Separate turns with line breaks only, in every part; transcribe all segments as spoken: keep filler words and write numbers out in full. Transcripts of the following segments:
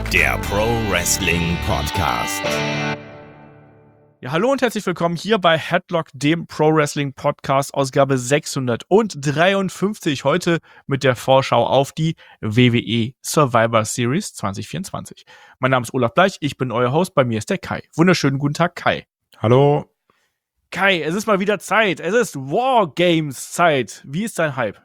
der Pro Wrestling Podcast.
Ja, hallo und herzlich willkommen hier bei Headlock, dem Pro Wrestling Podcast, Ausgabe sechshundertdreiundfünfzig. Heute mit der Vorschau auf die W W E Survivor Series zwanzig vierundzwanzig. Mein Name ist Olaf Bleich, ich bin euer Host, bei mir ist der Kai. Wunderschönen guten Tag, Kai.
Hallo.
Kai, es ist mal wieder Zeit. Es ist Wargames Zeit. Wie ist dein Hype?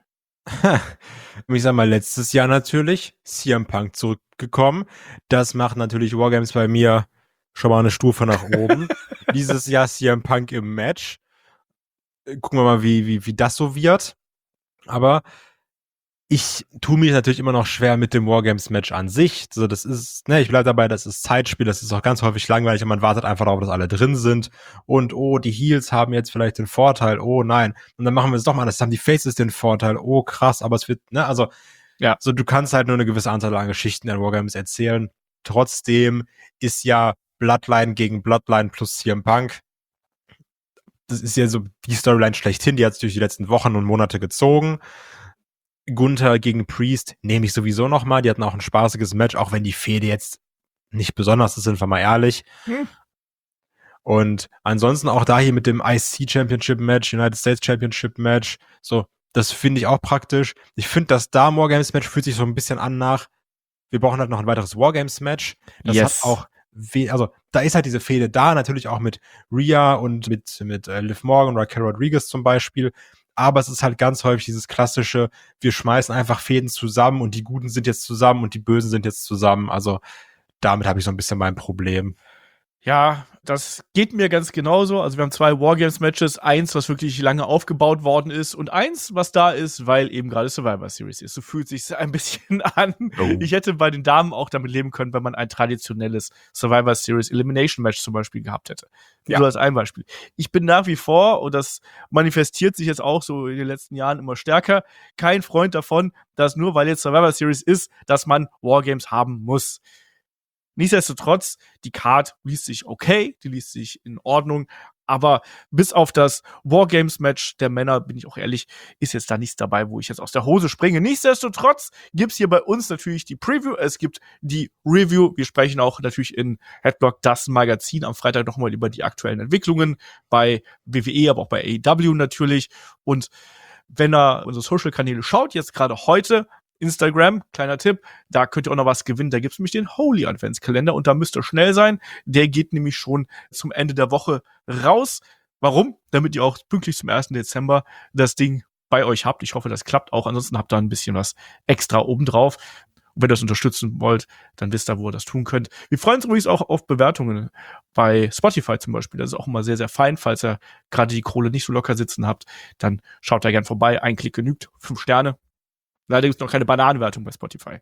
Ich sag mal, letztes Jahr natürlich C M Punk zurückgekommen. Das macht natürlich Wargames bei mir schon mal eine Stufe nach oben. Dieses Jahr C M Punk im Match. Gucken wir mal, wie, wie, wie das so wird. Aber ich tue mich natürlich immer noch schwer mit dem Wargames-Match an sich. So, das ist, ne, ich bleibe dabei, das ist Zeitspiel, das ist auch ganz häufig langweilig und man wartet einfach darauf, dass alle drin sind. Und oh, die Heels haben jetzt vielleicht den Vorteil, oh nein. Und dann machen wir es doch mal, das haben die Faces den Vorteil, oh krass, aber es wird, ne, also, ja, so, du kannst halt nur eine gewisse Anzahl an Geschichten in Wargames erzählen. Trotzdem ist ja Bloodline gegen Bloodline plus C M Punk. Das ist ja so die Storyline schlechthin, die hat sich durch die letzten Wochen und Monate gezogen. Gunther gegen Priest nehme ich sowieso noch mal. Die hatten auch ein spaßiges Match, auch wenn die Fehde jetzt nicht besonders ist, sind wir mal ehrlich. Hm. Und ansonsten auch da hier mit dem I C Championship Match, United States Championship Match, so, das finde ich auch praktisch. Ich finde, das da Wargames Match fühlt sich so ein bisschen an nach, wir brauchen halt noch ein weiteres Wargames Match. Das
yes.
hat auch, we- also da ist halt diese Fehde da, natürlich auch mit Rhea und mit, mit äh, Liv Morgan, Raquel Rodriguez zum Beispiel. Aber es ist halt ganz häufig dieses klassische, wir schmeißen einfach Fäden zusammen und die Guten sind jetzt zusammen und die Bösen sind jetzt zusammen. Also damit habe ich so ein bisschen mein Problem.
Ja, das geht mir ganz genauso. Also wir haben zwei Wargames-Matches, eins, was wirklich lange aufgebaut worden ist und eins, was da ist, weil eben gerade Survivor Series ist. So fühlt sich ein bisschen an. Oh. Ich hätte bei den Damen auch damit leben können, wenn man ein traditionelles Survivor Series Elimination Match zum Beispiel gehabt hätte. Ja. So als ein Beispiel. Ich bin nach wie vor, und das manifestiert sich jetzt auch so in den letzten Jahren immer stärker, kein Freund davon, dass nur weil jetzt Survivor Series ist, dass man Wargames haben muss. Nichtsdestotrotz, die Card liest sich okay, die liest sich in Ordnung, aber bis auf das Wargames-Match der Männer, bin ich auch ehrlich, ist jetzt da nichts dabei, wo ich jetzt aus der Hose springe. Nichtsdestotrotz gibt's hier bei uns natürlich die Preview, es gibt die Review, wir sprechen auch natürlich in Headlock, das Magazin, am Freitag nochmal über die aktuellen Entwicklungen bei W W E, aber auch bei A E W natürlich. Und wenn ihr unsere Social-Kanäle schaut, jetzt gerade heute, Instagram, kleiner Tipp, da könnt ihr auch noch was gewinnen. Da gibt's nämlich den Holy Adventskalender und da müsst ihr schnell sein. Der geht nämlich schon zum Ende der Woche raus. Warum? Damit ihr auch pünktlich zum ersten Dezember das Ding bei euch habt. Ich hoffe, das klappt auch. Ansonsten habt ihr ein bisschen was extra obendrauf. Und wenn ihr das unterstützen wollt, dann wisst ihr, wo ihr das tun könnt. Wir freuen uns übrigens auch auf Bewertungen bei Spotify zum Beispiel. Das ist auch immer sehr, sehr fein. Falls ihr gerade die Kohle nicht so locker sitzen habt, dann schaut da gern vorbei. Ein Klick genügt. Fünf Sterne. Leider gibt es noch keine Bananenwertung bei Spotify.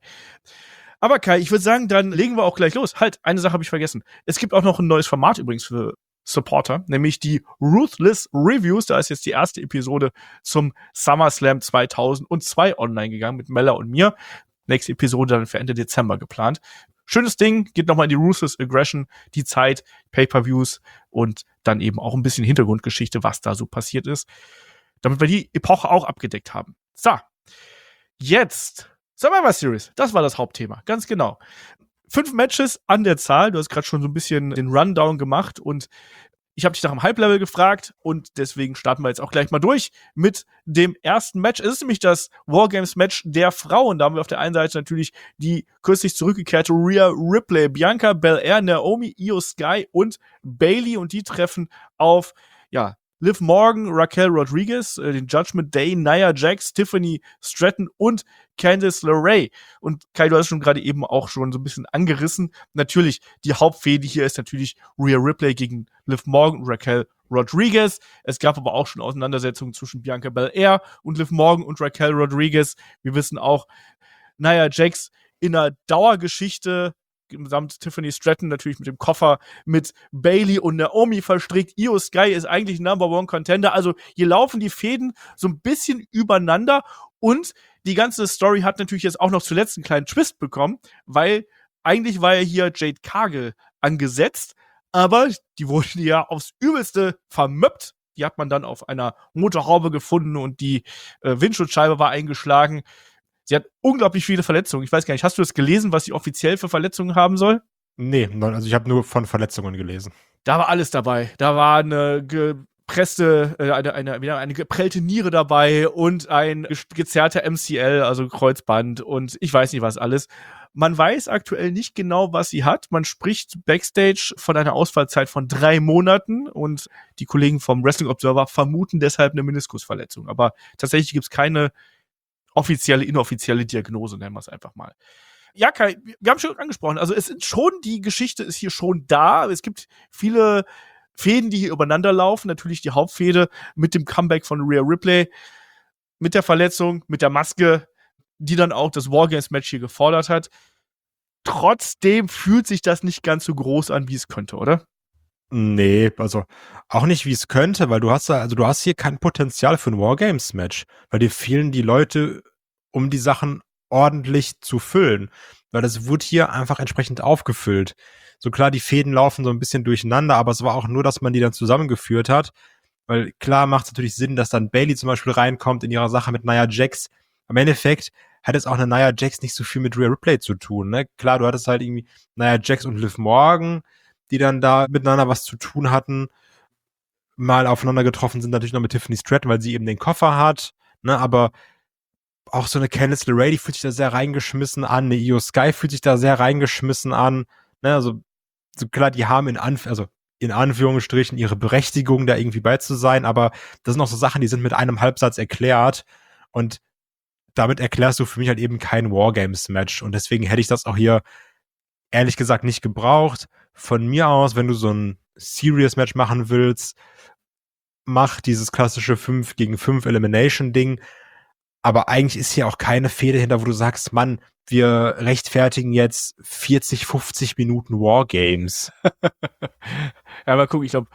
Aber Kai, ich würde sagen, dann legen wir auch gleich los. Halt, eine Sache habe ich vergessen. Es gibt auch noch ein neues Format übrigens für Supporter, nämlich die Ruthless Reviews. Da ist jetzt die erste Episode zum SummerSlam zweitausendzwei online gegangen mit Mella und mir. Nächste Episode dann für Ende Dezember geplant. Schönes Ding, geht nochmal in die Ruthless Aggression, die Zeit, Pay-Per-Views und dann eben auch ein bisschen Hintergrundgeschichte, was da so passiert ist. Damit wir die Epoche auch abgedeckt haben. So. Jetzt, Survivor Series, das war das Hauptthema, ganz genau. Fünf Matches an der Zahl, du hast gerade schon so ein bisschen den Rundown gemacht und ich habe dich nach dem Hype-Level gefragt und deswegen starten wir jetzt auch gleich mal durch mit dem ersten Match. Es ist nämlich das Wargames-Match der Frauen. Da haben wir auf der einen Seite natürlich die kürzlich zurückgekehrte Rhea Ripley, Bianca Belair, Naomi, Io Sky und Bayley und die treffen auf, ja, Liv Morgan, Raquel Rodriguez, äh, den Judgment Day, Nia Jax, Tiffany Stratton und Candice LeRae. Und Kai, du hast schon gerade eben auch schon so ein bisschen angerissen. Natürlich, die Hauptfehde hier ist natürlich Rhea Ripley gegen Liv Morgan und Raquel Rodriguez. Es gab aber auch schon Auseinandersetzungen zwischen Bianca Belair und Liv Morgan und Raquel Rodriguez. Wir wissen auch, Nia Jax in einer Dauergeschichte samt Tiffany Stratton natürlich mit dem Koffer mit Bayley und Naomi verstrickt. Io Sky ist eigentlich Number One Contender. Also hier laufen die Fäden so ein bisschen übereinander und die ganze Story hat natürlich jetzt auch noch zuletzt einen kleinen Twist bekommen, weil eigentlich war ja hier Jade Cargill angesetzt, aber die wurde ja aufs Übelste vermöppt. Die hat man dann auf einer Motorhaube gefunden und die äh, Windschutzscheibe war eingeschlagen. Sie hat unglaublich viele Verletzungen. Ich weiß gar nicht, hast du das gelesen, was sie offiziell für Verletzungen haben soll?
Nee, also ich habe nur von Verletzungen gelesen.
Da war alles dabei. Da war eine gepresste, äh, eine, eine, eine geprellte Niere dabei und ein gezerrter M C L, also Kreuzband und ich weiß nicht was alles. Man weiß aktuell nicht genau, was sie hat. Man spricht backstage von einer Ausfallzeit von drei Monaten und die Kollegen vom Wrestling Observer vermuten deshalb eine Meniskusverletzung. Aber tatsächlich gibt es keine offizielle, inoffizielle Diagnose, nennen wir es einfach mal. Ja, Kai, wir haben schon angesprochen, also es sind schon, die Geschichte ist hier schon da. Es gibt viele Fäden, die hier übereinander laufen. Natürlich die Hauptfäde mit dem Comeback von Rhea Ripley, mit der Verletzung, mit der Maske, die dann auch das Wargames-Match hier gefordert hat. Trotzdem fühlt sich das nicht ganz so groß an, wie es könnte, oder?
Nee, also auch nicht, wie es könnte, weil du hast da, also du hast hier kein Potenzial für ein Wargames-Match, weil dir fehlen die Leute, um die Sachen ordentlich zu füllen, weil das wurde hier einfach entsprechend aufgefüllt. So klar, die Fäden laufen so ein bisschen durcheinander, aber es war auch nur, dass man die dann zusammengeführt hat, weil klar macht es natürlich Sinn, dass dann Bayley zum Beispiel reinkommt in ihrer Sache mit Nia Jax. Am Endeffekt hat jetzt auch eine Nia Jax nicht so viel mit Rhea Ripley zu tun, ne? Klar, du hattest halt irgendwie Nia Jax und Liv Morgan, die dann da miteinander was zu tun hatten, mal aufeinander getroffen sind, natürlich noch mit Tiffany Stratton, weil sie eben den Koffer hat, ne, aber auch so eine Candice LeRae, die fühlt sich da sehr reingeschmissen an, eine Io Sky fühlt sich da sehr reingeschmissen an, ne, also so klar, die haben in Anf- also in Anführungsstrichen ihre Berechtigung, da irgendwie bei zu sein, aber das sind auch so Sachen, die sind mit einem Halbsatz erklärt und damit erklärst du für mich halt eben kein Wargames-Match und deswegen hätte ich das auch hier ehrlich gesagt nicht gebraucht. Von mir aus, wenn du so ein Serious-Match machen willst, mach dieses klassische fünf gegen fünf Elimination-Ding, aber eigentlich ist hier auch keine Fehde hinter, wo du sagst, Mann, wir rechtfertigen jetzt vierzig, fünfzig Minuten Wargames.
Ja, mal gucken, ich glaube,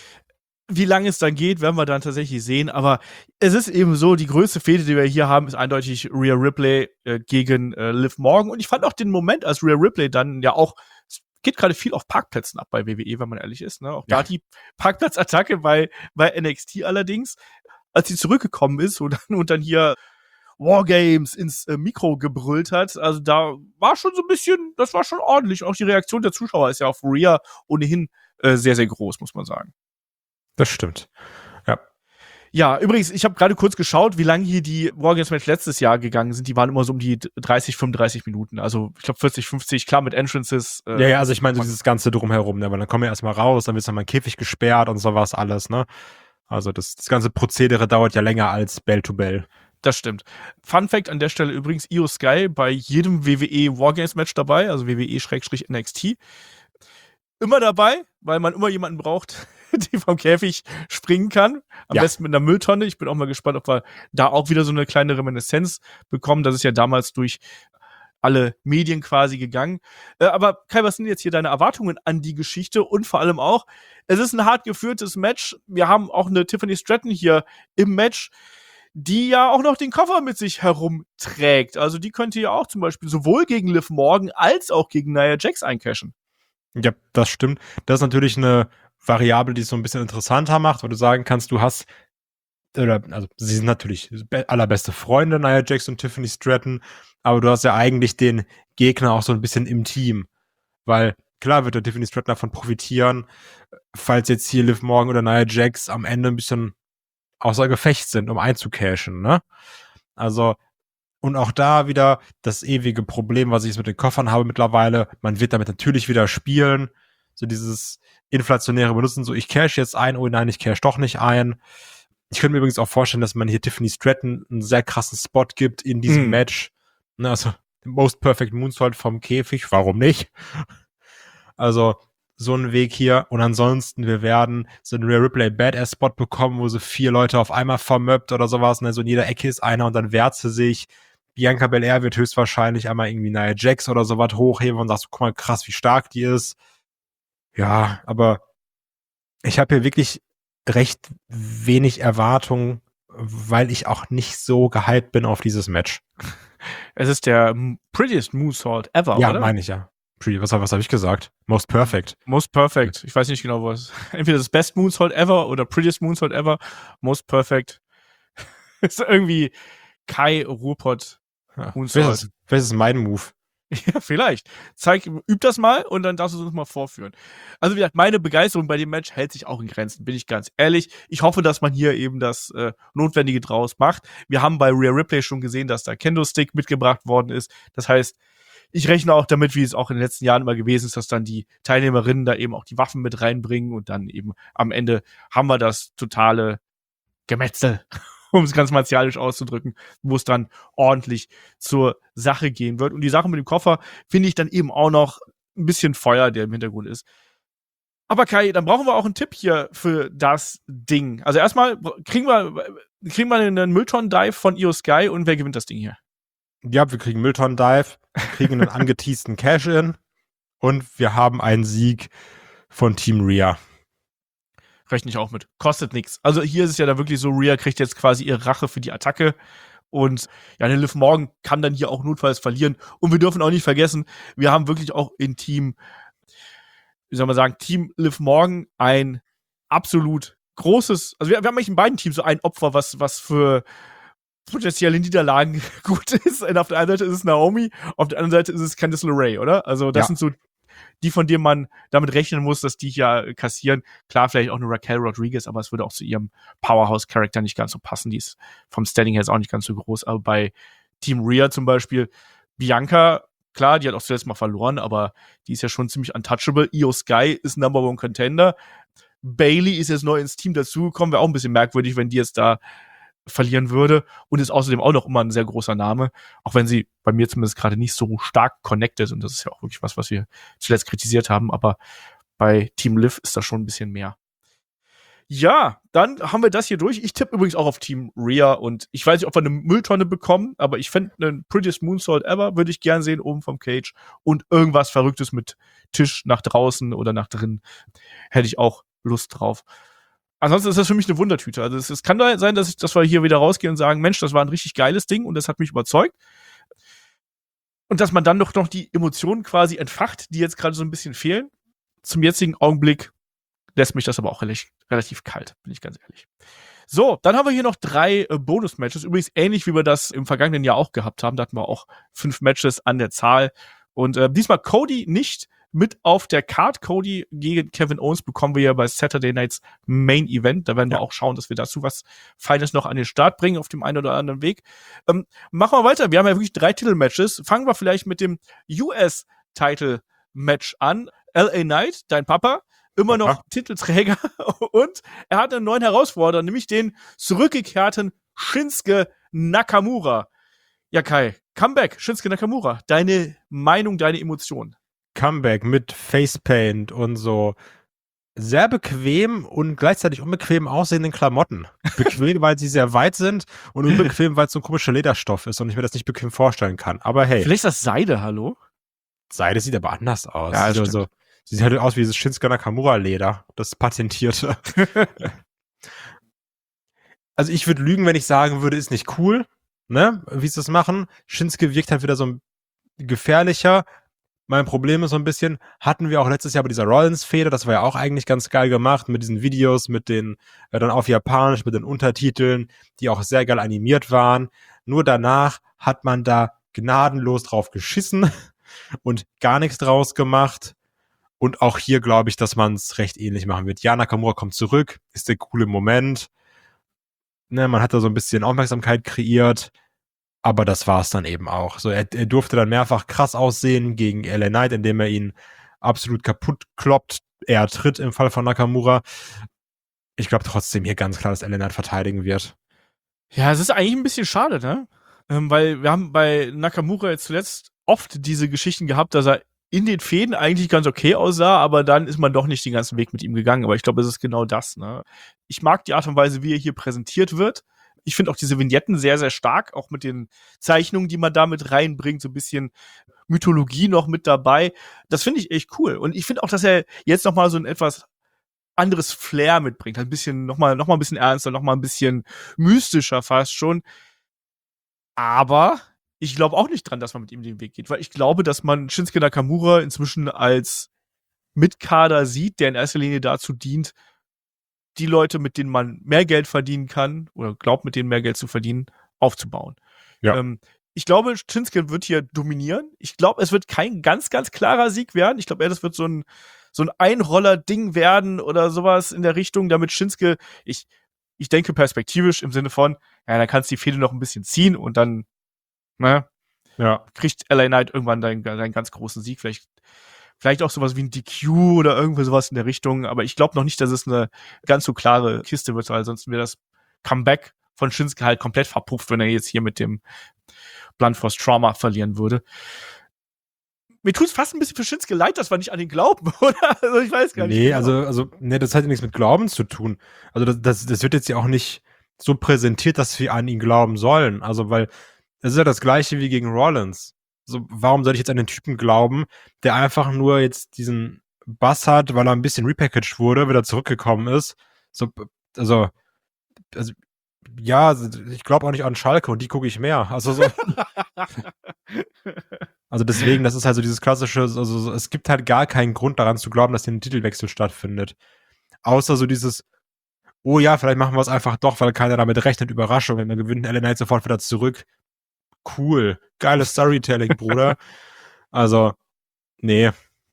wie lange es dann geht, werden wir dann tatsächlich sehen, aber es ist eben so, die größte Fehde, die wir hier haben, ist eindeutig Rhea Ripley äh, gegen äh, Liv Morgan und ich fand auch den Moment, als Rhea Ripley dann ja auch, es geht gerade viel auf Parkplätzen ab bei W W E, wenn man ehrlich ist, ne, auch
Ja.
da die Parkplatzattacke bei, bei N X T allerdings, als sie zurückgekommen ist und dann, und dann hier Wargames ins äh, Mikro gebrüllt hat, also da war schon so ein bisschen, das war schon ordentlich, auch die Reaktion der Zuschauer ist ja auf Rhea ohnehin äh, sehr, sehr groß, muss man sagen.
Das stimmt. Ja.
Ja, übrigens, ich habe gerade kurz geschaut, wie lange hier die Wargames-Match letztes Jahr gegangen sind. Die waren immer so um die dreißig, fünfunddreißig Minuten. Also, ich glaube vierzig, fünfzig, klar mit Entrances. Äh,
Ja, ja, also ich meine so dieses ganze Drumherum, ne, weil dann kommen wir erstmal raus, dann wird nochmal ein Käfig gesperrt und sowas alles, ne. Also das, das ganze Prozedere dauert ja länger als Bell to Bell.
Das stimmt. Fun Fact an der Stelle übrigens, Io Sky bei jedem W W E Wargames-Match dabei, also W W E-N X T. Immer dabei, weil man immer jemanden braucht, die vom Käfig springen kann. Am
Ja.
besten mit einer Mülltonne. Ich bin auch mal gespannt, ob wir da auch wieder so eine kleine Reminiszenz bekommen. Das ist ja damals durch alle Medien quasi gegangen. Äh, aber Kai, was sind jetzt hier deine Erwartungen an die Geschichte? Und vor allem auch, es ist ein hart geführtes Match. Wir haben auch eine Tiffany Stratton hier im Match, die ja auch noch den Koffer mit sich herumträgt. Also die könnte ja auch zum Beispiel sowohl gegen Liv Morgan als auch gegen Nia Jax eincashen.
Ja, das stimmt. Das ist natürlich eine Variable, die es so ein bisschen interessanter macht, weil du sagen kannst, du hast, oder, also sie sind natürlich be- allerbeste Freunde, Nia Jax und Tiffany Stratton, aber du hast ja eigentlich den Gegner auch so ein bisschen im Team, weil klar wird der Tiffany Stratton davon profitieren, falls jetzt hier Liv Morgan oder Nia Jax am Ende ein bisschen außer Gefecht sind, um einzucashen, ne? Also, und auch da wieder das ewige Problem, was ich jetzt mit den Koffern habe mittlerweile. Man wird damit natürlich wieder spielen. So dieses inflationäre Benutzen, so ich cash jetzt ein, oh nein, ich cash doch nicht ein. Ich könnte mir übrigens auch vorstellen, dass man hier Tiffany Stratton einen sehr krassen Spot gibt in diesem
Mhm.
Match. Ne, also, Most Perfect Moonsault vom Käfig, warum nicht? Also, so ein Weg hier. Und ansonsten, wir werden so einen Rhea Ripley Badass-Spot bekommen, wo so vier Leute auf einmal vermöppt oder sowas. Ne? So in jeder Ecke ist einer und dann wehrt sie sich. Bianca Belair wird höchstwahrscheinlich einmal irgendwie Nia Jax oder sowas hochheben und sagst, guck mal krass, wie stark die ist. Ja, aber ich habe hier wirklich recht wenig Erwartung, weil ich auch nicht so gehypt bin auf dieses Match.
Es ist der m- prettiest Moonsault ever,
ja,
oder?
meine ich ja. Pretty, was, was habe ich gesagt? Most perfect.
Most Perfect. Ich weiß nicht genau, was. Entweder das Best Moonsault ever oder Prettiest Moonsault ever. Most Perfect. Ist irgendwie Kai Ruhrpott
Ja.
Moonsault.
Vielleicht ist, vielleicht ist es mein Move.
Ja, vielleicht. Zeig, üb das mal und dann darfst du es uns mal vorführen. Also, wie gesagt, meine Begeisterung bei dem Match hält sich auch in Grenzen, bin ich ganz ehrlich. Ich hoffe, dass man hier eben das äh, Notwendige draus macht. Wir haben bei Rhea Ripley schon gesehen, dass da Kendo-Stick mitgebracht worden ist. Das heißt, ich rechne auch damit, wie es auch in den letzten Jahren immer gewesen ist, dass dann die Teilnehmerinnen da eben auch die Waffen mit reinbringen und dann eben am Ende haben wir das totale Gemetzel, um es ganz martialisch auszudrücken, wo es dann ordentlich zur Sache gehen wird. Und die Sache mit dem Koffer finde ich dann eben auch noch ein bisschen Feuer, der im Hintergrund ist. Aber Kai, dann brauchen wir auch einen Tipp hier für das Ding. Also erstmal kriegen wir, kriegen wir einen Mülltonnen-Dive von Io Sky und wer gewinnt das Ding hier?
Ja, wir kriegen Mülltonnen-Dive, kriegen einen angeteasten Cash-In und wir haben einen Sieg von Team Rhea.
Rechne ich auch mit. Kostet nichts. Also hier ist es ja da wirklich so, Rhea kriegt jetzt quasi ihre Rache für die Attacke und ja, eine Liv Morgan kann dann hier auch notfalls verlieren und wir dürfen auch nicht vergessen, wir haben wirklich auch in Team, wie soll man sagen, Team Liv Morgan ein absolut großes, also wir, wir haben eigentlich in beiden Teams so ein Opfer, was, was für potenzielle Niederlagen gut ist. Und auf der einen Seite ist es Naomi, auf der anderen Seite ist es Candice LeRae, oder? Also das
Ja.
sind so die, von denen man damit rechnen muss, dass die ja kassieren. Klar, vielleicht auch eine Raquel Rodriguez, aber es würde auch zu ihrem Powerhouse-Charakter nicht ganz so passen. Die ist vom Standing her auch nicht ganz so groß. Aber bei Team Rhea zum Beispiel, Bianca, klar, die hat auch zuletzt mal verloren, aber die ist ja schon ziemlich untouchable. Io Sky ist Number One Contender. Bayley ist jetzt neu ins Team dazugekommen. Wäre auch ein bisschen merkwürdig, wenn die jetzt da verlieren würde und ist außerdem auch noch immer ein sehr großer Name, auch wenn sie bei mir zumindest gerade nicht so stark connected und das ist ja auch wirklich was, was wir zuletzt kritisiert haben, aber bei Team Liv ist das schon ein bisschen mehr. Ja, dann haben wir das hier durch. Ich tippe übrigens auch auf Team Rhea und ich weiß nicht, ob wir eine Mülltonne bekommen, aber ich fände einen Prettiest Moonsault ever, würde ich gern sehen, oben vom Cage und irgendwas Verrücktes mit Tisch nach draußen oder nach drin hätte ich auch Lust drauf. Ansonsten ist das für mich eine Wundertüte. Also es, es kann sein, dass, ich, dass wir hier wieder rausgehen und sagen, Mensch, das war ein richtig geiles Ding und das hat mich überzeugt. Und dass man dann doch noch die Emotionen quasi entfacht, die jetzt gerade so ein bisschen fehlen. Zum jetzigen Augenblick lässt mich das aber auch relativ, relativ kalt, bin ich ganz ehrlich. So, dann haben wir hier noch drei äh, Bonus-Matches. Übrigens ähnlich, wie wir das im vergangenen Jahr auch gehabt haben. Da hatten wir auch fünf Matches an der Zahl. Und äh, diesmal Cody nicht mit auf der Card. Cody gegen Kevin Owens bekommen wir ja bei Saturday Nights Main Event. Da werden wir
ja.
auch schauen, dass wir dazu was Feines noch an den Start bringen, auf dem einen oder anderen Weg. Ähm, machen wir weiter. Wir haben ja wirklich drei Titelmatches. Fangen wir vielleicht mit dem U S-Title-Match an. L A Knight, dein Papa, immer noch Aha. Titelträger. Und er hat einen neuen Herausforderer, nämlich den zurückgekehrten Shinsuke Nakamura. Ja, Kai, Comeback, Shinsuke Nakamura. Deine Meinung, deine Emotionen.
Comeback mit Facepaint und so sehr bequem und gleichzeitig unbequem aussehenden Klamotten. Bequem, weil sie sehr weit sind und unbequem, weil es so ein komischer Lederstoff ist und ich mir das nicht bequem vorstellen kann. Aber hey.
Vielleicht ist das Seide, hallo?
Seide sieht aber anders aus.
Ja,
sieht, so, sieht halt aus wie dieses Shinsuke Nakamura-Leder, das patentierte. Also ich würde lügen, wenn ich sagen würde, ist nicht cool, ne, wie sie das machen. Shinsuke wirkt halt wieder so gefährlicher. Mein Problem ist so ein bisschen, hatten wir auch letztes Jahr bei dieser Rollins-Fehde, das war ja auch eigentlich ganz geil gemacht, mit diesen Videos, mit den, äh, dann auf Japanisch, mit den Untertiteln, die auch sehr geil animiert waren. Nur danach hat man da gnadenlos drauf geschissen und gar nichts draus gemacht. Und auch hier glaube ich, dass man es recht ähnlich machen wird. Ja, Nakamura kommt zurück, ist der coole Moment. Ne, man hat da so ein bisschen Aufmerksamkeit kreiert. Aber das war es dann eben auch. So, er, er durfte dann mehrfach krass aussehen gegen L A Knight, indem er ihn absolut kaputt kloppt. Er tritt im Fall von Nakamura. Ich glaube trotzdem hier ganz klar, dass L A Knight verteidigen wird.
Ja, es ist eigentlich ein bisschen schade, ne? Ähm, weil wir haben bei Nakamura jetzt zuletzt oft diese Geschichten gehabt, dass er in den Fäden eigentlich ganz okay aussah, aber dann ist man doch nicht den ganzen Weg mit ihm gegangen. Aber ich glaube, es ist genau das, ne? Ich mag die Art und Weise, wie er hier präsentiert wird. Ich finde auch diese Vignetten sehr, sehr stark, auch mit den Zeichnungen, die man da mit reinbringt, so ein bisschen Mythologie noch mit dabei. Das finde ich echt cool. Und ich finde auch, dass er jetzt noch mal so ein etwas anderes Flair mitbringt. Ein bisschen, noch mal, noch mal ein bisschen ernster, noch mal ein bisschen mystischer fast schon. Aber ich glaube auch nicht dran, dass man mit ihm den Weg geht, weil ich glaube, dass man Shinsuke Nakamura inzwischen als Mitkader sieht, der in erster Linie dazu dient, die Leute, mit denen man mehr Geld verdienen kann oder glaubt, mit denen mehr Geld zu verdienen, aufzubauen.
Ja.
Ähm, Ich glaube, Shinsuke wird hier dominieren. Ich glaube, es wird kein ganz, ganz klarer Sieg werden. Ich glaube eher, das wird so ein, so ein Einroller-Ding werden oder sowas in der Richtung, damit Shinsuke, ich, ich denke perspektivisch im Sinne von, ja, dann kannst du die Fehde noch ein bisschen ziehen und dann, ne,
Ja.
kriegt L A Knight irgendwann deinen, deinen ganz großen Sieg. Vielleicht, vielleicht auch sowas wie ein D Q oder irgendwie sowas in der Richtung. Aber ich glaube noch nicht, dass es eine ganz so klare Kiste wird, weil sonst wäre das Comeback von Shinsuke halt komplett verpufft, wenn er jetzt hier mit dem Blunt Force Trauma verlieren würde. Mir tut's fast ein bisschen für Shinsuke leid, dass wir nicht an ihn glauben, oder? Also ich weiß gar nicht.
Nee,
genau.
also, also, nee, das hat ja nichts mit Glauben zu tun. Also, das, das, das wird jetzt ja auch nicht so präsentiert, dass wir an ihn glauben sollen. Also, weil es ist ja das Gleiche wie gegen Rollins. So, warum soll ich jetzt an den Typen glauben, der einfach nur jetzt diesen Bass hat, weil er ein bisschen repackaged wurde, wieder zurückgekommen ist? So, also, also ja, ich glaube auch nicht an Schalke und die gucke ich mehr. Also so. Also deswegen, das ist halt so dieses klassische, also so, es gibt halt gar keinen Grund daran zu glauben, dass hier ein Titelwechsel stattfindet. Außer so dieses, oh ja, vielleicht machen wir es einfach doch, weil keiner damit rechnet, Überraschung, wenn wir gewinnen, L A Knight sofort wieder zurück. Cool. Geiles Storytelling, Bruder. Also, nee.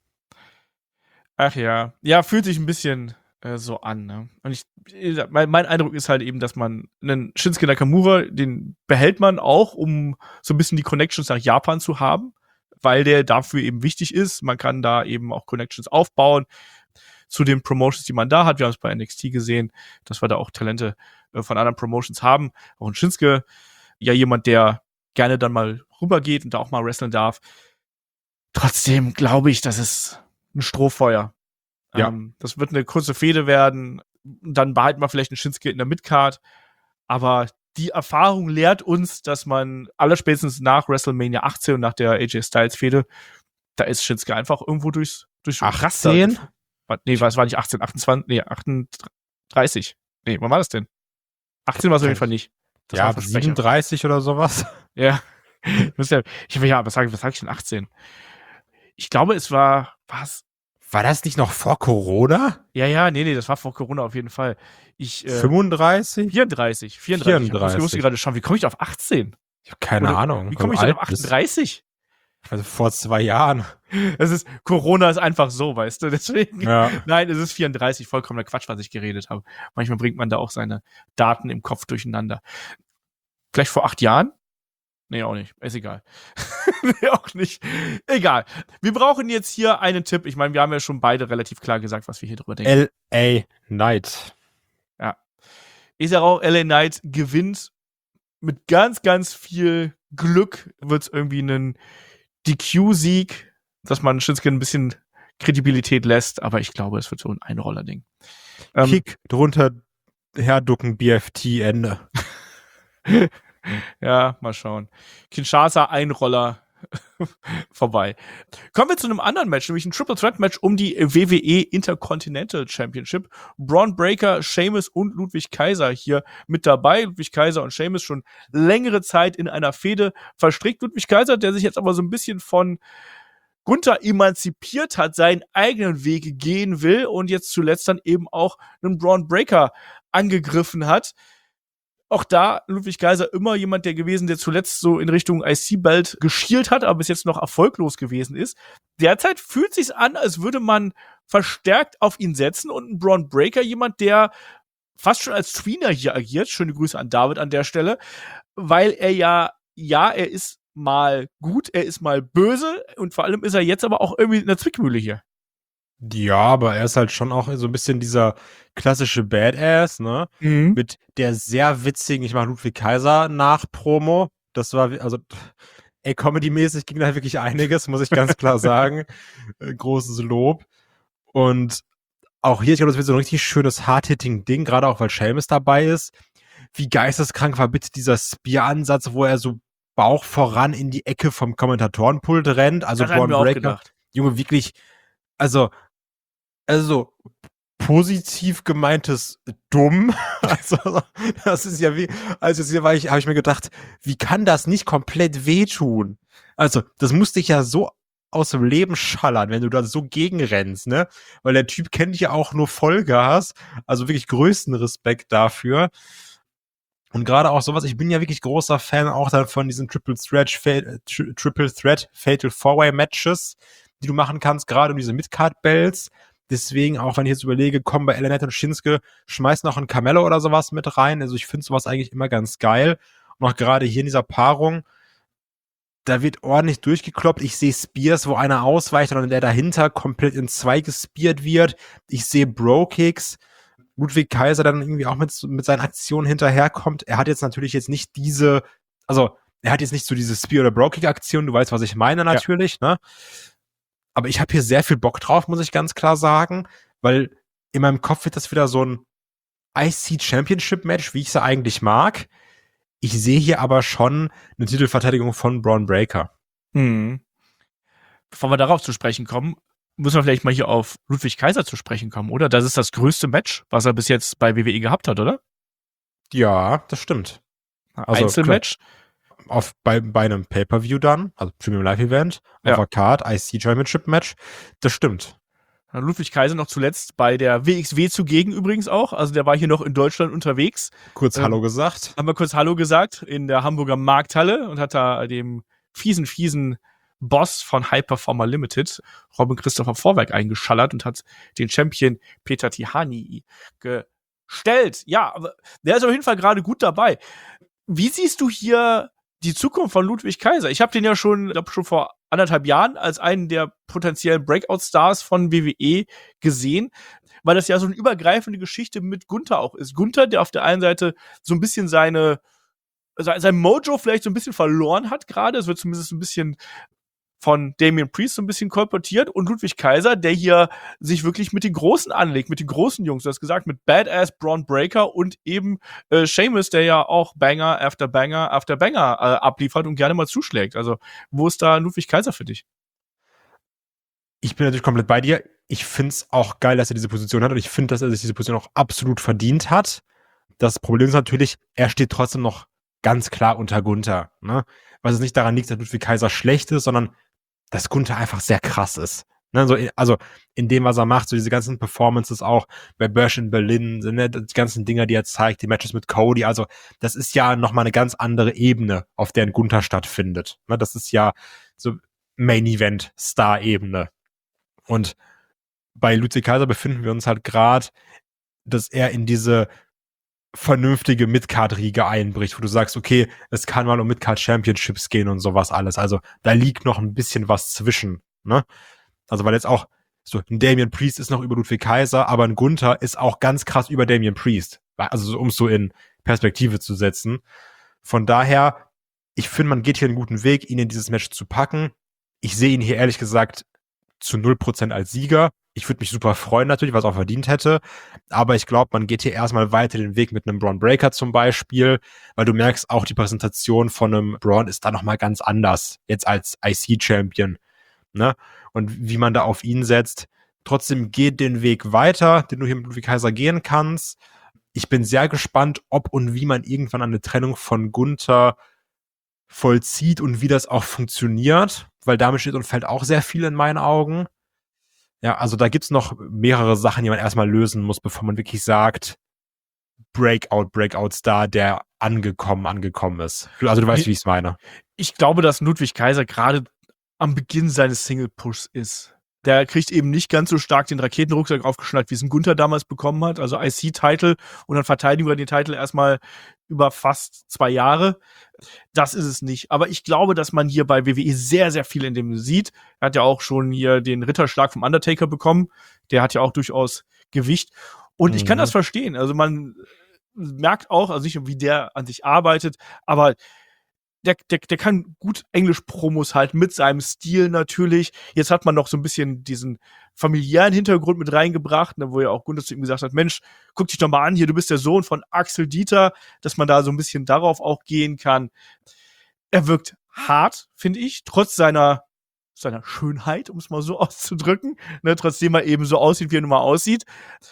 Ach ja. Ja, fühlt sich ein bisschen äh, so an, ne? Und ich, mein, mein Eindruck ist halt eben, dass man einen Shinsuke Nakamura, den behält man auch, um so ein bisschen die Connections nach Japan zu haben, weil der dafür eben wichtig ist. Man kann da eben auch Connections aufbauen zu den Promotions, die man da hat. Wir haben es bei N X T gesehen, dass wir da auch Talente äh, von anderen Promotions haben. Auch ein Shinsuke, ja jemand, der gerne dann mal rübergeht und da auch mal wrestlen darf. Trotzdem glaube ich, dass es ein Strohfeuer.
Ja.
Ähm, das wird eine kurze Fehde werden. Dann behalten wir vielleicht einen Shinsuke in der Midcard. Aber die Erfahrung lehrt uns, dass man allerspätestens nach WrestleMania achtzehn und nach der A J Styles-Fehde, da ist Shinsuke einfach irgendwo durchs, durchs
achtzehn?
Raster. Nee, es war nicht achtzehn, achtundzwanzig, nee, achtunddreißig. Nee, wann war das denn? achtzehn war es auf jeden Fall nicht. Das
ja,
war ein Versprecher.
siebenunddreißig oder sowas.
Ja. Ich ja, ja, was sage was sag ich denn? achtzehn? Ich glaube, es war, was?
War das nicht noch vor Corona?
Ja, ja, nee, nee, das war vor Corona auf jeden Fall. Ich, äh,
fünfunddreißig?
vierunddreißig, vierunddreißig.
vierunddreißig.
Ich musste gerade schauen, wie komme ich auf achtzehn?
Ich habe keine
Oder,
Ahnung.
Wie komme ich denn auf achtunddreißig?
Also vor zwei Jahren.
Es ist, Corona ist einfach so, weißt du, deswegen.
Ja.
Nein, es ist vierunddreißig, vollkommener Quatsch, was ich geredet habe. Manchmal bringt man da auch seine Daten im Kopf durcheinander. Vielleicht vor acht Jahren? Nee, auch nicht. Ist egal. Nee, auch nicht. Egal. Wir brauchen jetzt hier einen Tipp. Ich meine, wir haben ja schon beide relativ klar gesagt, was wir hier drüber denken.
L A Knight.
Ja. Ich sage auch, L A Knight gewinnt mit ganz, ganz viel Glück. Wird es irgendwie einen D Q-Sieg, dass man Shinsuke ein bisschen Kredibilität lässt. Aber ich glaube, es wird so ein Einroller-Ding. Ähm,
Kick drunter, herducken, B F T, Ende.
Ja, mal schauen. Kinshasa, Einroller, vorbei. Kommen wir zu einem anderen Match, nämlich ein Triple Threat Match um die W W E Intercontinental Championship. Braun Breaker, Sheamus und Ludwig Kaiser hier mit dabei. Ludwig Kaiser und Sheamus schon längere Zeit in einer Fehde verstrickt. Ludwig Kaiser, der sich jetzt aber so ein bisschen von Gunther emanzipiert hat, seinen eigenen Weg gehen will und jetzt zuletzt dann eben auch einen Braun Breaker angegriffen hat. Auch da Ludwig Kaiser immer jemand der gewesen, der zuletzt so in Richtung I C-Belt geschielt hat, aber bis jetzt noch erfolglos gewesen ist. Derzeit fühlt sich's an, als würde man verstärkt auf ihn setzen und ein Braun Breaker, jemand, der fast schon als Tweener hier agiert. Schöne Grüße an David an der Stelle, weil er ja, ja, er ist mal gut, er ist mal böse und vor allem ist er jetzt aber auch irgendwie in der Zwickmühle hier.
Ja, aber er ist halt schon auch so ein bisschen dieser klassische Badass, ne?
Mhm.
Mit der sehr witzigen, ich mach Ludwig Kaiser nach Promo. Das war, also, ey, Comedy-mäßig ging da wirklich einiges, muss ich ganz klar sagen. Äh, großes Lob. Und auch hier, ich glaube, das wird so ein richtig schönes Hard-Hitting-Ding, gerade auch, weil Sheamus dabei ist. Wie geisteskrank war bitte dieser Spear-Ansatz, wo er so Bauch voran in die Ecke vom Kommentatorenpult rennt. Also
Das hab ich
Braun
mir auch
Breaker.
gedacht.
Junge, wirklich, also, also positiv gemeintes dumm. Also, das ist ja wie, also hier war ich, habe ich mir gedacht, wie kann das nicht komplett wehtun? Also, das musste ich ja so aus dem Leben schallern, wenn du da so gegenrennst, ne? Weil der Typ kennt ja auch nur Vollgas. Also wirklich größten Respekt dafür. Und gerade auch sowas, ich bin ja wirklich großer Fan auch dann von diesen Triple Threat, Fa- Tri- Triple Threat Fatal Four-Way Matches, die du machen kannst, gerade um diese Midcard-Bells. Deswegen, auch wenn ich jetzt überlege, komm bei L A Knight und Shinsuke, schmeiß noch ein Carmelo oder sowas mit rein. Also ich finde sowas eigentlich immer ganz geil. Und auch gerade hier in dieser Paarung, da wird ordentlich durchgekloppt. Ich sehe Spears, wo einer ausweicht und der dahinter komplett in zwei gespiert wird. Ich sehe Bro-Kicks. Ludwig Kaiser dann irgendwie auch mit, mit seinen Aktionen hinterherkommt. Er hat jetzt natürlich jetzt nicht diese, also er hat jetzt nicht so diese Spear- oder Bro-Kick-Aktion, du weißt, was ich meine natürlich, ja. Ne? Aber ich habe hier sehr viel Bock drauf, muss ich ganz klar sagen, weil in meinem Kopf wird das wieder so ein I C Championship Match, wie ich sie eigentlich mag. Ich sehe hier aber schon eine Titelverteidigung von Braun Breaker.
Hm. Bevor wir darauf zu sprechen kommen, müssen wir vielleicht mal hier auf Ludwig Kaiser zu sprechen kommen, oder? Das ist das größte Match, was er bis jetzt bei W W E gehabt hat, oder?
Ja, das stimmt. Also,
Einzelmatch.
Auf, bei, bei einem Pay-Per-View dann, also Premium Live Event,
Ja.
auf der Card, I C Championship Match, das stimmt.
Ludwig Kaiser noch zuletzt bei der W X W zugegen übrigens auch. Also der war hier noch in Deutschland unterwegs.
Kurz
ähm,
Hallo gesagt.
Haben wir kurz Hallo gesagt in der Hamburger Markthalle und hat da dem fiesen, fiesen Boss von High Performer Limited, Robin Christopher Vorwerk, eingeschallert und hat den Champion Peter Tihani gestellt. Ja, aber der ist auf jeden Fall gerade gut dabei. Wie siehst du hier die Zukunft von Ludwig Kaiser? Ich habe den ja schon, ich glaube schon vor anderthalb Jahren als einen der potenziellen Breakout-Stars von W W E gesehen, weil das ja so eine übergreifende Geschichte mit Gunther auch ist. Gunther, der auf der einen Seite so ein bisschen seine, sein Mojo vielleicht so ein bisschen verloren hat gerade, es wird zumindest ein bisschen von Damian Priest so ein bisschen kolportiert, und Ludwig Kaiser, der hier sich wirklich mit den Großen anlegt, mit den großen Jungs, du hast gesagt, mit Badass, Braun Breaker und eben äh, Sheamus, der ja auch Banger after Banger after Banger äh, abliefert und gerne mal zuschlägt. Also, wo ist da Ludwig Kaiser für dich?
Ich bin natürlich komplett bei dir. Ich find's auch geil, dass er diese Position hat, und ich finde, dass er sich diese Position auch absolut verdient hat. Das Problem ist natürlich, er steht trotzdem noch ganz klar unter Gunther, ne? Was es nicht daran liegt, dass Ludwig Kaiser schlecht ist, sondern dass Gunther einfach sehr krass ist. Ne, so, also in dem, was er macht, so diese ganzen Performances auch bei Bash in Berlin, ne, die ganzen Dinger, die er zeigt, die Matches mit Cody, also das ist ja nochmal eine ganz andere Ebene, auf der ein Gunther stattfindet. Ne, das ist ja so Main-Event-Star-Ebene. Und bei Ludwig Kaiser befinden wir uns halt gerade, dass er in diese vernünftige Midcard-Riege einbricht, wo du sagst, okay, es kann mal um Midcard-Championships gehen und sowas alles. Also da liegt noch ein bisschen was zwischen, ne? Also weil jetzt auch so ein Damian Priest ist noch über Ludwig Kaiser, aber ein Gunther ist auch ganz krass über Damian Priest. Also um es so in Perspektive zu setzen. Von daher, ich finde, man geht hier einen guten Weg, ihn in dieses Match zu packen. Ich sehe ihn hier ehrlich gesagt zu null Prozent als Sieger. Ich würde mich super freuen natürlich, was er auch verdient hätte. Aber ich glaube, man geht hier erstmal weiter den Weg mit einem Braun Breaker zum Beispiel, weil du merkst, auch die Präsentation von einem Braun ist da nochmal ganz anders, jetzt als I C-Champion. Ne? Und wie man da auf ihn setzt. Trotzdem geht den Weg weiter, den du hier mit Ludwig Kaiser gehen kannst. Ich bin sehr gespannt, ob und wie man irgendwann eine Trennung von Gunther vollzieht und wie das auch funktioniert, weil damit steht und fällt auch sehr viel in meinen Augen. Ja, also da gibt's noch mehrere Sachen, die man erstmal lösen muss, bevor man wirklich sagt, Breakout, Breakout-Star, der angekommen, angekommen ist. Also du weißt, wie ich es meine.
Ich glaube, dass Ludwig Kaiser gerade am Beginn seines Single-Pushs ist. Der kriegt eben nicht ganz so stark den Raketenrucksack aufgeschnallt, wie es ein Gunther damals bekommen hat. Also I C-Title und dann verteidigen wir den Titel erstmal über fast zwei Jahre. Das ist es nicht. Aber ich glaube, dass man hier bei W W E sehr, sehr viel in dem sieht. Er hat ja auch schon hier den Ritterschlag vom Undertaker bekommen. Der hat ja auch durchaus Gewicht. Und mhm. ich kann das verstehen. Also man merkt auch, also nicht, wie der an sich arbeitet, aber Der, der, der kann gut Englisch-Promos halten, mit seinem Stil natürlich. Jetzt hat man noch so ein bisschen diesen familiären Hintergrund mit reingebracht, ne, wo ja auch Gunther zu ihm gesagt hat, Mensch, guck dich doch mal an, hier, du bist der Sohn von Axel Dieter, dass man da so ein bisschen darauf auch gehen kann. Er wirkt hart, finde ich, trotz seiner seiner Schönheit, um es mal so auszudrücken, ne, trotzdem er eben so aussieht, wie er nun mal aussieht.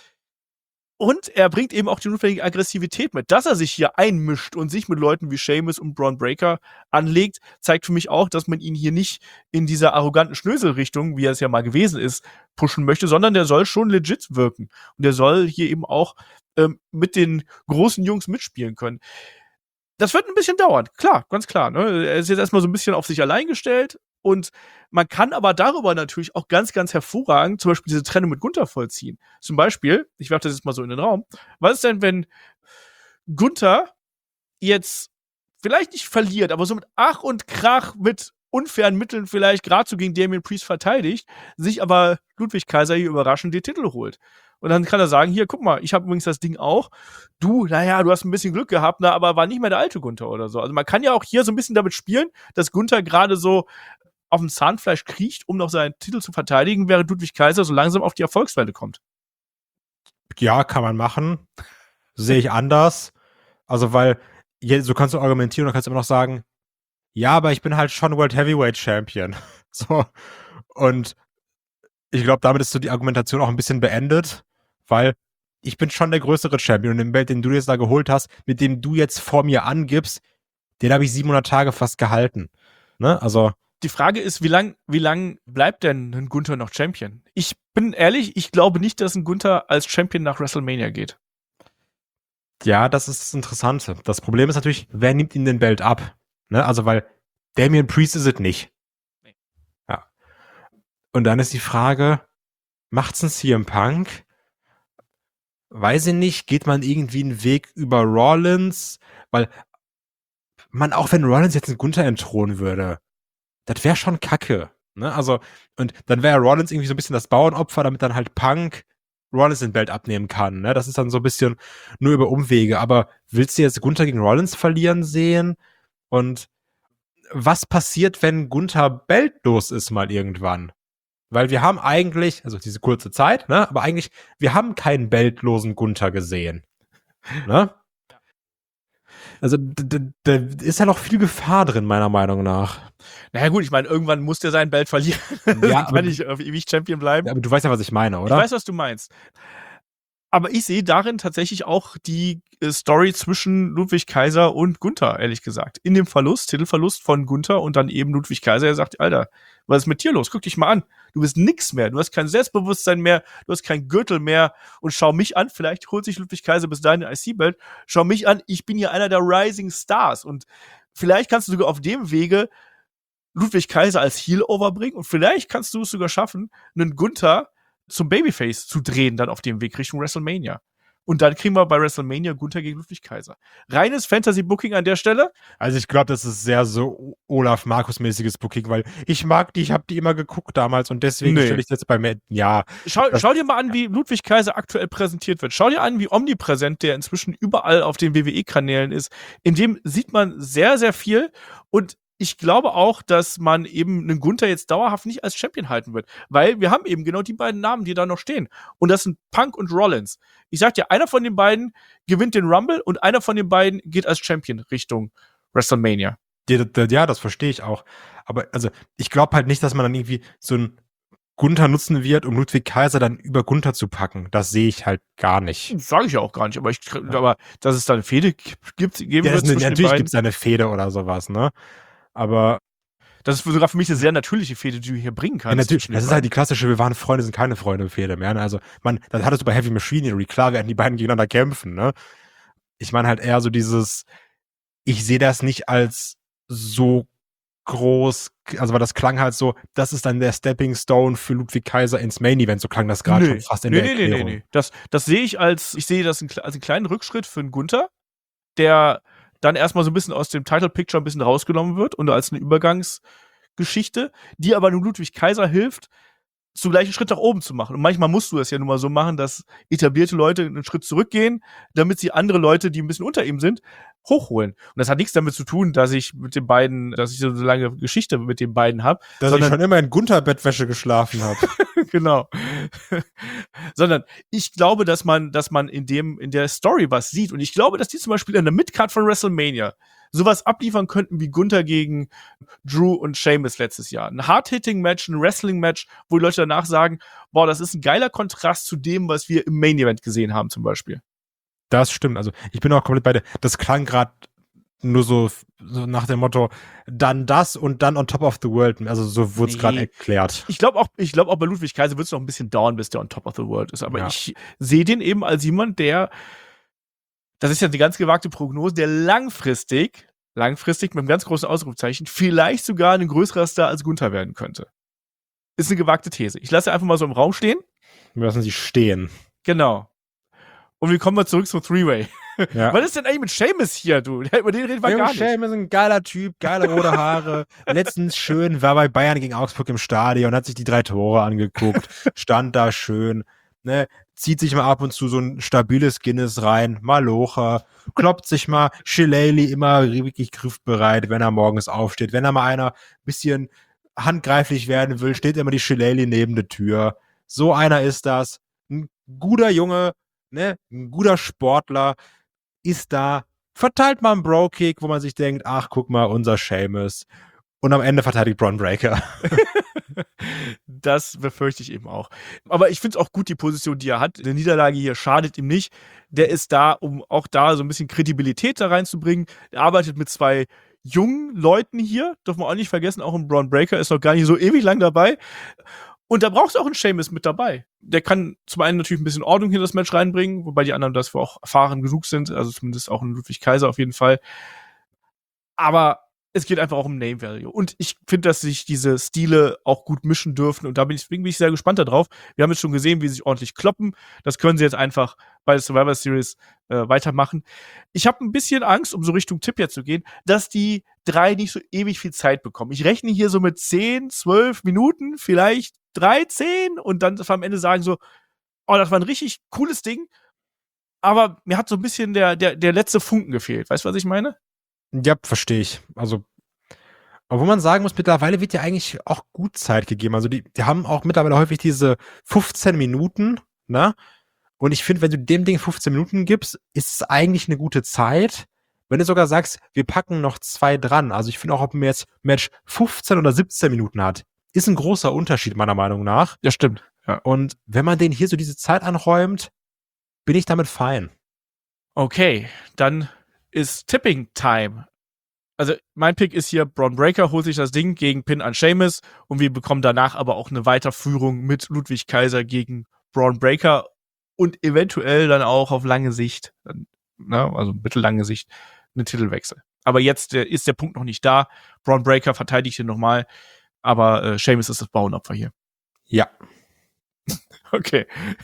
Und er bringt eben auch die notwendige Aggressivität mit. Dass er sich hier einmischt und sich mit Leuten wie Sheamus und Braun Breaker anlegt, zeigt für mich auch, dass man ihn hier nicht in dieser arroganten Schnösel-Richtung, wie er es ja mal gewesen ist, pushen möchte, sondern der soll schon legit wirken. Und der soll hier eben auch ähm, mit den großen Jungs mitspielen können. Das wird ein bisschen dauern, klar, ganz klar. Ne? Er ist jetzt erstmal so ein bisschen auf sich allein gestellt und man kann aber darüber natürlich auch ganz, ganz hervorragend zum Beispiel diese Trennung mit Gunther vollziehen. Zum Beispiel, ich werfe das jetzt mal so in den Raum, was ist denn, wenn Gunther jetzt vielleicht nicht verliert, aber so mit Ach und Krach mit unfairen Mitteln vielleicht gerade so gegen Damian Priest verteidigt, sich aber Ludwig Kaiser hier überraschend den Titel holt. Und dann kann er sagen, hier, guck mal, ich habe übrigens das Ding auch. Du, naja, du hast ein bisschen Glück gehabt, na, aber war nicht mehr der alte Gunther oder so. Also man kann ja auch hier so ein bisschen damit spielen, dass Gunther gerade so auf dem Zahnfleisch kriecht, um noch seinen Titel zu verteidigen, während Ludwig Kaiser so langsam auf die Erfolgswelle kommt.
Ja, kann man machen. Sehe ich anders. Also, weil, so kannst du argumentieren und kannst immer noch sagen, ja, aber ich bin halt schon World Heavyweight Champion. So. Und ich glaube, damit ist so die Argumentation auch ein bisschen beendet, weil ich bin schon der größere Champion und den Belt, den du jetzt da geholt hast, mit dem du jetzt vor mir angibst, den habe ich siebenhundert Tage fast gehalten. Ne? Also.
Die Frage ist, wie lang, wie lang bleibt denn ein Gunther noch Champion? Ich bin ehrlich, ich glaube nicht, dass ein Gunther als Champion nach WrestleMania geht.
Ja, das ist das Interessante. Das Problem ist natürlich, wer nimmt ihm den Belt ab? Ne? Also, weil Damian Priest ist es nicht.
Nee.
Ja. Und dann ist die Frage, macht's ein C M Punk? Weiß ich nicht, geht man irgendwie einen Weg über Rollins? Weil man, auch wenn Rollins jetzt einen Gunther entthronen würde, das wäre schon kacke. Ne? Also, und dann wäre Rollins irgendwie so ein bisschen das Bauernopfer, damit dann halt Punk Rollins den Belt abnehmen kann. Ne? Das ist dann so ein bisschen nur über Umwege. Aber willst du jetzt Gunther gegen Rollins verlieren sehen? Und was passiert, wenn Gunther beltlos ist mal irgendwann? Weil wir haben eigentlich, also diese kurze Zeit, ne, aber eigentlich, wir haben keinen beltlosen Gunther gesehen. Ne? Also da ist ja noch viel Gefahr drin, meiner Meinung nach.
Naja gut, ich meine, irgendwann muss der sein Belt verlieren.
Ja,
kann nicht auf ewig Champion bleiben.
Ja, aber du weißt ja, was ich meine, oder?
Ich weiß, was du meinst. Aber ich sehe darin tatsächlich auch die äh, Story zwischen Ludwig Kaiser und Gunther, ehrlich gesagt. In dem Verlust, Titelverlust von Gunther und dann eben Ludwig Kaiser, der sagt, Alter, was ist mit dir los? Guck dich mal an. Du bist nix mehr. Du hast kein Selbstbewusstsein mehr. Du hast keinen Gürtel mehr. Und schau mich an. Vielleicht holt sich Ludwig Kaiser bis dahin den I C-Belt. Schau mich an. Ich bin hier einer der Rising Stars. Und vielleicht kannst du sogar auf dem Wege Ludwig Kaiser als Heel overbringen. Und vielleicht kannst du es sogar schaffen, einen Gunther zum Babyface zu drehen, dann auf dem Weg Richtung WrestleMania. Und dann kriegen wir bei WrestleMania Gunther gegen Ludwig Kaiser. Reines Fantasy-Booking an der Stelle.
Also ich glaube, das ist sehr so Olaf-Markus-mäßiges Booking, weil ich mag die, ich habe die immer geguckt damals und deswegen
Nee.
stelle ich jetzt bei mir, ja.
Schau, schau dir mal an, wie Ludwig Kaiser aktuell präsentiert wird. Schau dir an, wie omnipräsent der inzwischen überall auf den W W E-Kanälen ist. In dem sieht man sehr, sehr viel und ich glaube auch, dass man eben einen Gunther jetzt dauerhaft nicht als Champion halten wird. Weil wir haben eben genau die beiden Namen, die da noch stehen. Und das sind Punk und Rollins. Ich sag dir, einer von den beiden gewinnt den Rumble und einer von den beiden geht als Champion Richtung WrestleMania.
Ja, ja, das verstehe ich auch. Aber also ich glaube halt nicht, dass man dann irgendwie so ein Gunther nutzen wird, um Ludwig Kaiser dann über Gunther zu packen. Das sehe ich halt gar nicht.
Sage ich ja auch gar nicht. Aber, ich, ja. aber dass es da eine Fehde gibt, geben
ja,
wird
zwischen natürlich gibt es eine Fehde oder sowas, ne? Aber
das ist sogar für mich eine sehr natürliche Fehde, die du hier bringen kannst.
Ja, natürlich. Das ist halt die klassische, wir waren Freunde, sind keine Freunde Fehde mehr. Ne? Also, man, das hattest du bei Heavy Machinery. Klar werden die beiden gegeneinander kämpfen, ne? Ich meine halt eher so dieses, ich sehe das nicht als so groß, also weil das klang halt so, das ist dann der Stepping Stone für Ludwig Kaiser ins Main Event, so klang das gerade
nee.
schon fast in
nee,
der
nee,
Erklärung.
Nee, nee, nee. Das, das sehe ich als, ich sehe das als einen kleinen Rückschritt für einen Gunther, der dann erstmal so ein bisschen aus dem Title Picture ein bisschen rausgenommen wird und als eine Übergangsgeschichte, die aber nur Ludwig Kaiser hilft, zugleich einen Schritt nach oben zu machen. Und manchmal musst du es ja nun mal so machen, dass etablierte Leute einen Schritt zurückgehen, damit sie andere Leute, die ein bisschen unter ihm sind, hochholen. Und das hat nichts damit zu tun, dass ich mit den beiden, dass ich so eine lange Geschichte mit den beiden habe.
Dass ich schon immer in Gunther-Bettwäsche geschlafen habe.
Genau. Sondern ich glaube, dass man, dass man in dem, in der Story was sieht. Und ich glaube, dass die zum Beispiel in der Midcard von WrestleMania sowas abliefern könnten wie Gunther gegen Drew und Sheamus letztes Jahr. Ein Hard-Hitting-Match, ein Wrestling-Match, wo die Leute danach sagen, boah, das ist ein geiler Kontrast zu dem, was wir im Main-Event gesehen haben zum Beispiel.
Das stimmt. Also ich bin auch komplett bei der, das klang gerade nur so, so nach dem Motto, dann das und dann on top of the world. Also so wurde es nee. gerade erklärt.
Ich glaube auch, ich glaube auch bei Ludwig Kaiser wird es noch ein bisschen dauern, bis der on top of the world ist. Aber
ja.
ich sehe den eben als jemand, der das ist ja eine ganz gewagte Prognose, der langfristig, langfristig mit einem ganz großen Ausrufezeichen, vielleicht sogar ein größerer Star als Gunther werden könnte. Ist eine gewagte These. Ich lasse einfach mal so im Raum stehen.
Wir lassen sie stehen.
Genau. Und wir kommen mal zurück zum Three-Way.
Ja.
Was ist denn eigentlich mit Sheamus hier, du? Über den reden wir gar nicht.
Sheamus ist ein geiler Typ, geile rote Haare. Letztens schön, war bei Bayern gegen Augsburg im Stadion, hat sich die drei Tore angeguckt, stand da schön, ne, zieht sich mal ab und zu so ein stabiles Guinness rein, Malocha, kloppt sich mal, Shillelagh immer wirklich griffbereit, wenn er morgens aufsteht. Wenn er mal einer bisschen handgreiflich werden will, steht immer die Shillelagh neben der Tür. So einer ist das. Ein guter Junge, ne, ein guter Sportler, ist da, verteilt mal einen Bro-Kick, wo man sich denkt, ach, guck mal, unser Sheamus. Und am Ende verteidigt Bron Breakker.
Das befürchte ich eben auch. Aber ich finde es auch gut, die Position, die er hat. Eine Niederlage hier schadet ihm nicht. Der ist da, um auch da so ein bisschen Kredibilität da reinzubringen. Er arbeitet mit zwei jungen Leuten hier. Dürfen wir auch nicht vergessen, auch ein Bron Breakker ist noch gar nicht so ewig lang dabei. Und da brauchst du auch einen Sheamus mit dabei. Der kann zum einen natürlich ein bisschen Ordnung hier in das Match reinbringen, wobei die anderen dafür auch erfahren genug sind, also zumindest auch ein Ludwig Kaiser auf jeden Fall. Aber es geht einfach auch um Name Value. Und ich finde, dass sich diese Stile auch gut mischen dürfen. Und da bin ich, bin ich sehr gespannt darauf. Wir haben jetzt schon gesehen, wie sie sich ordentlich kloppen. Das können sie jetzt einfach bei der Survivor Series äh, weitermachen. Ich habe ein bisschen Angst, um so Richtung Tipp jetzt zu gehen, dass die drei nicht so ewig viel Zeit bekommen. Ich rechne hier so mit zehn, zwölf Minuten, vielleicht dreizehn und dann am Ende sagen so, oh, das war ein richtig cooles Ding. Aber mir hat so ein bisschen der, der, der letzte Funken gefehlt. Weißt du, was ich meine?
Ja, verstehe ich. Also, obwohl man sagen muss, mittlerweile wird ja eigentlich auch gut Zeit gegeben. Also, die, die haben auch mittlerweile häufig diese fünfzehn Minuten, ne? Und ich finde, wenn du dem Ding fünfzehn Minuten gibst, ist es eigentlich eine gute Zeit. Wenn du sogar sagst, wir packen noch zwei dran. Also, ich finde auch, ob man jetzt Match fünfzehn oder siebzehn Minuten hat, ist ein großer Unterschied, meiner Meinung nach.
Ja, stimmt. Ja.
Und wenn man denen hier so diese Zeit anräumt, bin ich damit fein.
Okay, dann ist Tipping Time. Also mein Pick ist hier, Bron Breakker holt sich das Ding gegen Pin an Sheamus und wir bekommen danach aber auch eine Weiterführung mit Ludwig Kaiser gegen Bron Breakker und eventuell dann auch auf lange Sicht, na, also mittellange Sicht, einen Titelwechsel. Aber jetzt äh, ist der Punkt noch nicht da. Bron Breakker verteidigt hier nochmal, aber äh, Sheamus ist das Bauernopfer hier.
Ja.
Okay.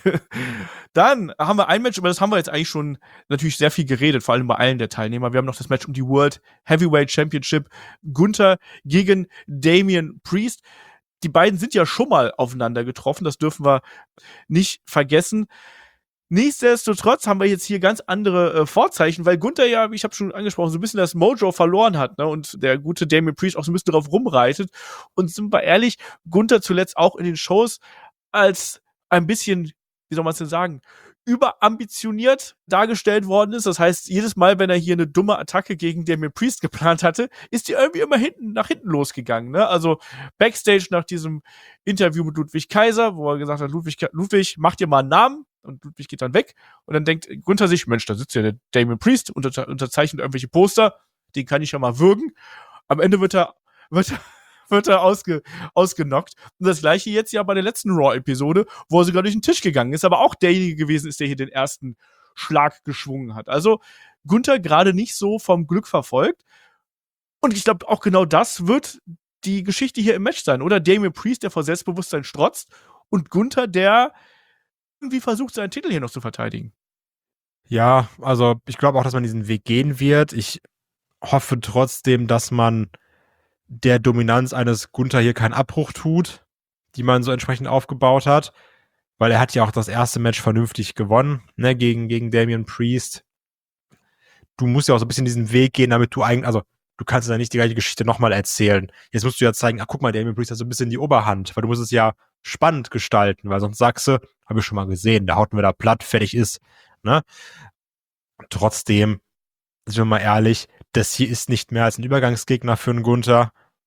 Dann haben wir ein Match, über das haben wir jetzt eigentlich schon natürlich sehr viel geredet, vor allem bei allen der Teilnehmer. Wir haben noch das Match um die World Heavyweight Championship. Gunther gegen Damian Priest. Die beiden sind ja schon mal aufeinander getroffen, das dürfen wir nicht vergessen. Nichtsdestotrotz haben wir jetzt hier ganz andere äh, Vorzeichen, weil Gunther ja, wie ich habe schon angesprochen, so ein bisschen das Mojo verloren hat, ne? Und der gute Damian Priest auch so ein bisschen drauf rumreitet. Und sind wir ehrlich, Gunther zuletzt auch in den Shows als ein bisschen, wie soll man es denn sagen, überambitioniert dargestellt worden ist. Das heißt, jedes Mal, wenn er hier eine dumme Attacke gegen Damian Priest geplant hatte, ist die irgendwie immer hinten, nach hinten losgegangen. Ne? Also Backstage nach diesem Interview mit Ludwig Kaiser, wo er gesagt hat, Ludwig, Ludwig, mach dir mal einen Namen. Und Ludwig geht dann weg. Und dann denkt Gunther sich, Mensch, da sitzt ja der Damian Priest, unter, unterzeichnet irgendwelche Poster, den kann ich ja mal würgen. Am Ende wird er, wird er wird er ausge, ausgenockt. Und das gleiche jetzt ja bei der letzten Raw-Episode, wo er sogar durch den Tisch gegangen ist, aber auch derjenige gewesen ist, der hier den ersten Schlag geschwungen hat. Also Gunther gerade nicht so vom Glück verfolgt. Und ich glaube, auch genau das wird die Geschichte hier im Match sein, oder? Damian Priest, der vor Selbstbewusstsein strotzt, und Gunther, der irgendwie versucht, seinen Titel hier noch zu verteidigen.
Ja, also ich glaube auch, dass man diesen Weg gehen wird. Ich hoffe trotzdem, dass man der Dominanz eines Gunther hier keinen Abbruch tut, die man so entsprechend aufgebaut hat, weil er hat ja auch das erste Match vernünftig gewonnen, ne, gegen, gegen Damian Priest. Du musst ja auch so ein bisschen diesen Weg gehen, damit du eigentlich, also du kannst ja nicht die gleiche Geschichte nochmal erzählen. Jetzt musst du ja zeigen, ach guck mal, Damian Priest hat so ein bisschen die Oberhand, weil du musst es ja spannend gestalten, weil sonst sagst du, habe ich schon mal gesehen, da haut mir da platt, fertig ist, ne? Und trotzdem, sind wir mal ehrlich, das hier ist nicht mehr als ein Übergangsgegner für einen Gunther.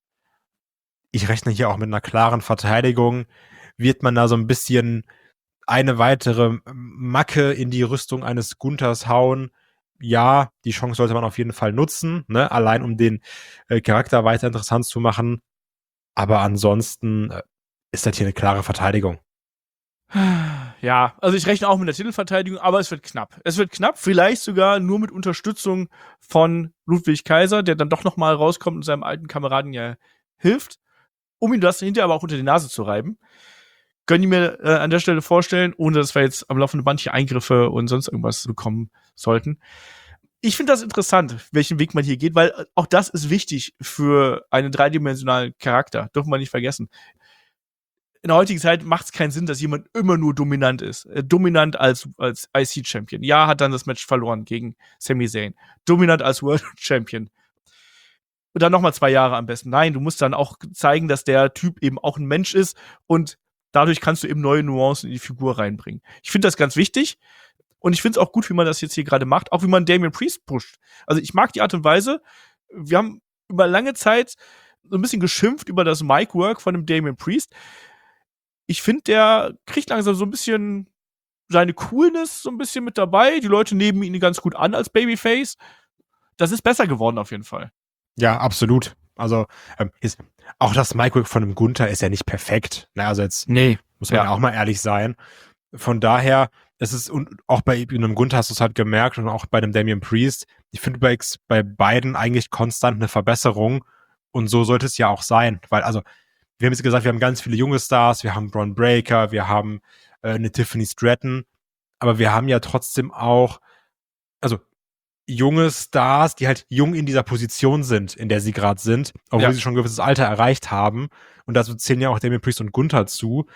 Ich rechne hier auch mit einer klaren Verteidigung. Wird man da so ein bisschen eine weitere Macke in die Rüstung eines Gunthers hauen? Ja, die Chance sollte man auf jeden Fall nutzen, ne? Allein um den äh, Charakter weiter interessant zu machen. Aber ansonsten äh, ist das hier eine klare Verteidigung.
ja, also ich rechne auch mit der Titelverteidigung, aber es wird knapp. Es wird knapp, vielleicht sogar nur mit Unterstützung von Ludwig Kaiser, der dann doch noch mal rauskommt und seinem alten Kameraden ja hilft, um ihm das hinterher aber auch unter die Nase zu reiben. Können die mir äh, an der Stelle vorstellen, ohne dass wir jetzt am laufenden Band hier Eingriffe und sonst irgendwas bekommen sollten. Ich finde das interessant, welchen Weg man hier geht, weil auch das ist wichtig für einen dreidimensionalen Charakter. Dürfen wir nicht vergessen. In der heutigen Zeit macht es keinen Sinn, dass jemand immer nur dominant ist. Äh, dominant als, als I C-Champion. Ja, hat dann das Match verloren gegen Sami Zayn. Dominant als World Champion. Und dann nochmal zwei Jahre am besten. Nein, du musst dann auch zeigen, dass der Typ eben auch ein Mensch ist und dadurch kannst du eben neue Nuancen in die Figur reinbringen. Ich finde das ganz wichtig. Und ich finde es auch gut, wie man das jetzt hier gerade macht, auch wie man Damian Priest pusht. Also ich mag die Art und Weise. Wir haben über lange Zeit so ein bisschen geschimpft über das Mic-Work von dem Damian Priest. Ich finde, der kriegt langsam so ein bisschen seine Coolness so ein bisschen mit dabei. Die Leute nehmen ihn ganz gut an als Babyface. Das ist besser geworden auf jeden Fall.
Ja, absolut. Also ähm, ist, auch das Mic-Work von dem Gunther ist ja nicht perfekt. Na, also jetzt
nee.
muss man
ja
auch mal ehrlich sein. Von daher, es ist, und auch bei einem Gunther hast du es halt gemerkt und auch bei dem Damian Priest, ich finde bei, bei beiden eigentlich konstant eine Verbesserung und so sollte es ja auch sein, weil, also, wir haben jetzt gesagt, wir haben ganz viele junge Stars, wir haben Bron Breakker, wir haben äh, eine Tiffany Stratton, aber wir haben ja trotzdem auch, also, junge Stars, die halt jung in dieser Position sind, in der sie gerade sind, obwohl ja. sie schon ein gewisses Alter erreicht haben und dazu zählen ja auch Damian Priest und Gunther zu.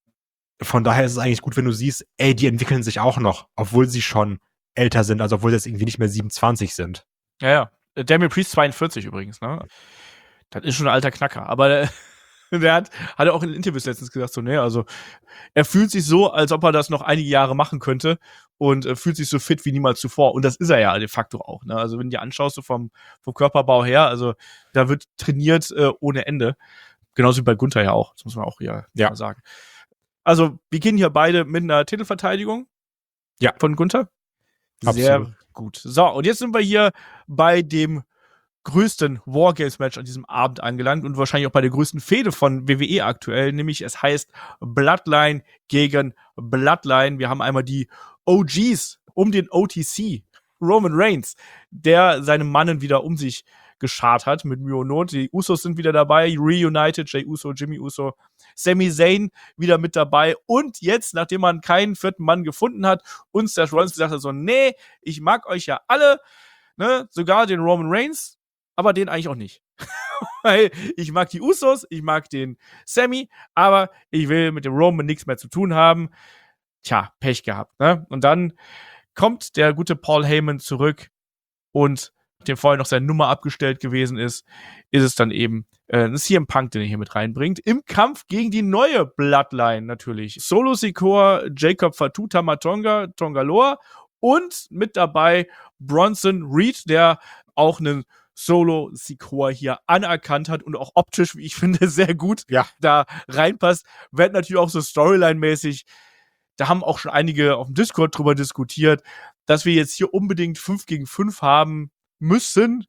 Von daher ist es eigentlich gut, wenn du siehst, ey, die entwickeln sich auch noch, obwohl sie schon älter sind, also obwohl sie jetzt irgendwie nicht mehr siebenundzwanzig sind.
Ja, ja. Damian Priest zweiundvierzig übrigens, ne? Das ist schon ein alter Knacker. Aber der, der hat, hat er auch in Interviews letztens gesagt, so, ne, also er fühlt sich so, als ob er das noch einige Jahre machen könnte und äh, fühlt sich so fit wie niemals zuvor. Und das ist er ja de facto auch, ne? Also wenn du dir anschaust, so vom, vom Körperbau her, also da wird trainiert äh, ohne Ende. Genauso wie bei Gunther ja auch, das muss man auch hier
ja.
mal sagen. Also, wir gehen hier beide mit einer Titelverteidigung
ja.
von Gunther. Sehr Absolut. Gut. So, und jetzt sind wir hier bei dem größten Wargames-Match an diesem Abend angelangt und wahrscheinlich auch bei der größten Fehde von W W E aktuell, nämlich es heißt Bloodline gegen Bloodline. Wir haben einmal die O Gs um den O T C, Roman Reigns, der seine Mannen wieder um sich geschart hat mit Mühe und Not. Die Usos sind wieder dabei, reunited, Jey Uso, Jimmy Uso, Sami Zayn wieder mit dabei und jetzt, nachdem man keinen vierten Mann gefunden hat, uns der Rollins gesagt hat so, nee, ich mag euch ja alle, ne, sogar den Roman Reigns, aber den eigentlich auch nicht. Weil ich mag die Usos, ich mag den Sami, aber ich will mit dem Roman nichts mehr zu tun haben. Tja, Pech gehabt, ne? Und dann kommt der gute Paul Heyman zurück und dem vorher noch seine Nummer abgestellt gewesen ist, ist es dann eben äh, ein C M Punk, den er hier mit reinbringt. Im Kampf gegen die neue Bloodline natürlich. Solo Sikoa, Jacob Fatu, Tamatonga, Tongaloa und mit dabei Bronson Reed, der auch einen Solo Sikoa hier anerkannt hat und auch optisch, wie ich finde, sehr gut
ja.
da reinpasst. Wird natürlich auch so Storyline-mäßig. Da haben auch schon einige auf dem Discord drüber diskutiert, dass wir jetzt hier unbedingt fünf gegen fünf haben müssen.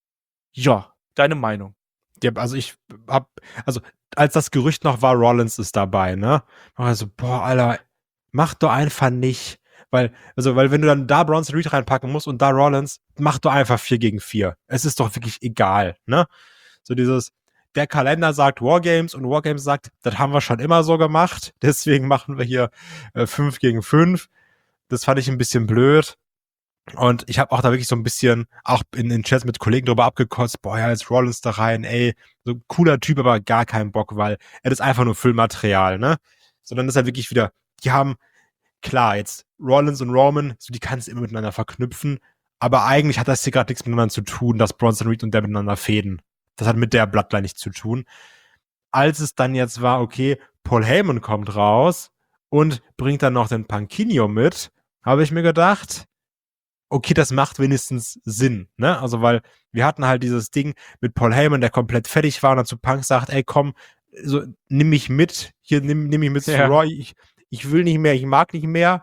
Ja, deine Meinung.
Ja, also ich hab, also als das Gerücht noch war, Rollins ist dabei, ne? Also, boah, Alter, mach doch einfach nicht. Weil, also, weil wenn du dann da Bronson Reed reinpacken musst und da Rollins, mach doch einfach vier gegen vier. Es ist doch wirklich egal, ne? So dieses, der Kalender sagt Wargames und Wargames sagt, das haben wir schon immer so gemacht, deswegen machen wir hier äh, fünf gegen fünf. Das fand ich ein bisschen blöd. Und ich habe auch da wirklich so ein bisschen, auch in den Chats mit Kollegen drüber abgekotzt, boah, ja, jetzt Rollins da rein, ey, so cooler Typ, aber gar keinen Bock, weil er ist einfach nur Füllmaterial, ne? Sondern das ist halt wirklich wieder, die haben, klar, jetzt Rollins und Roman, so die kannst du immer miteinander verknüpfen, aber eigentlich hat das hier gerade nichts miteinander zu tun, dass Bronson Reed und der miteinander fäden. Das hat mit der Bloodline nichts zu tun. Als es dann jetzt war, okay, Paul Heyman kommt raus und bringt dann noch den Pankinho mit, habe ich mir gedacht, okay, das macht wenigstens Sinn, ne? Also, weil wir hatten halt dieses Ding mit Paul Heyman, der komplett fertig war und dann zu Punk sagt, ey, komm, so, nimm mich mit, hier, nimm, nimm mich mit
ja.
zu Raw, ich, ich will nicht mehr, ich mag nicht mehr.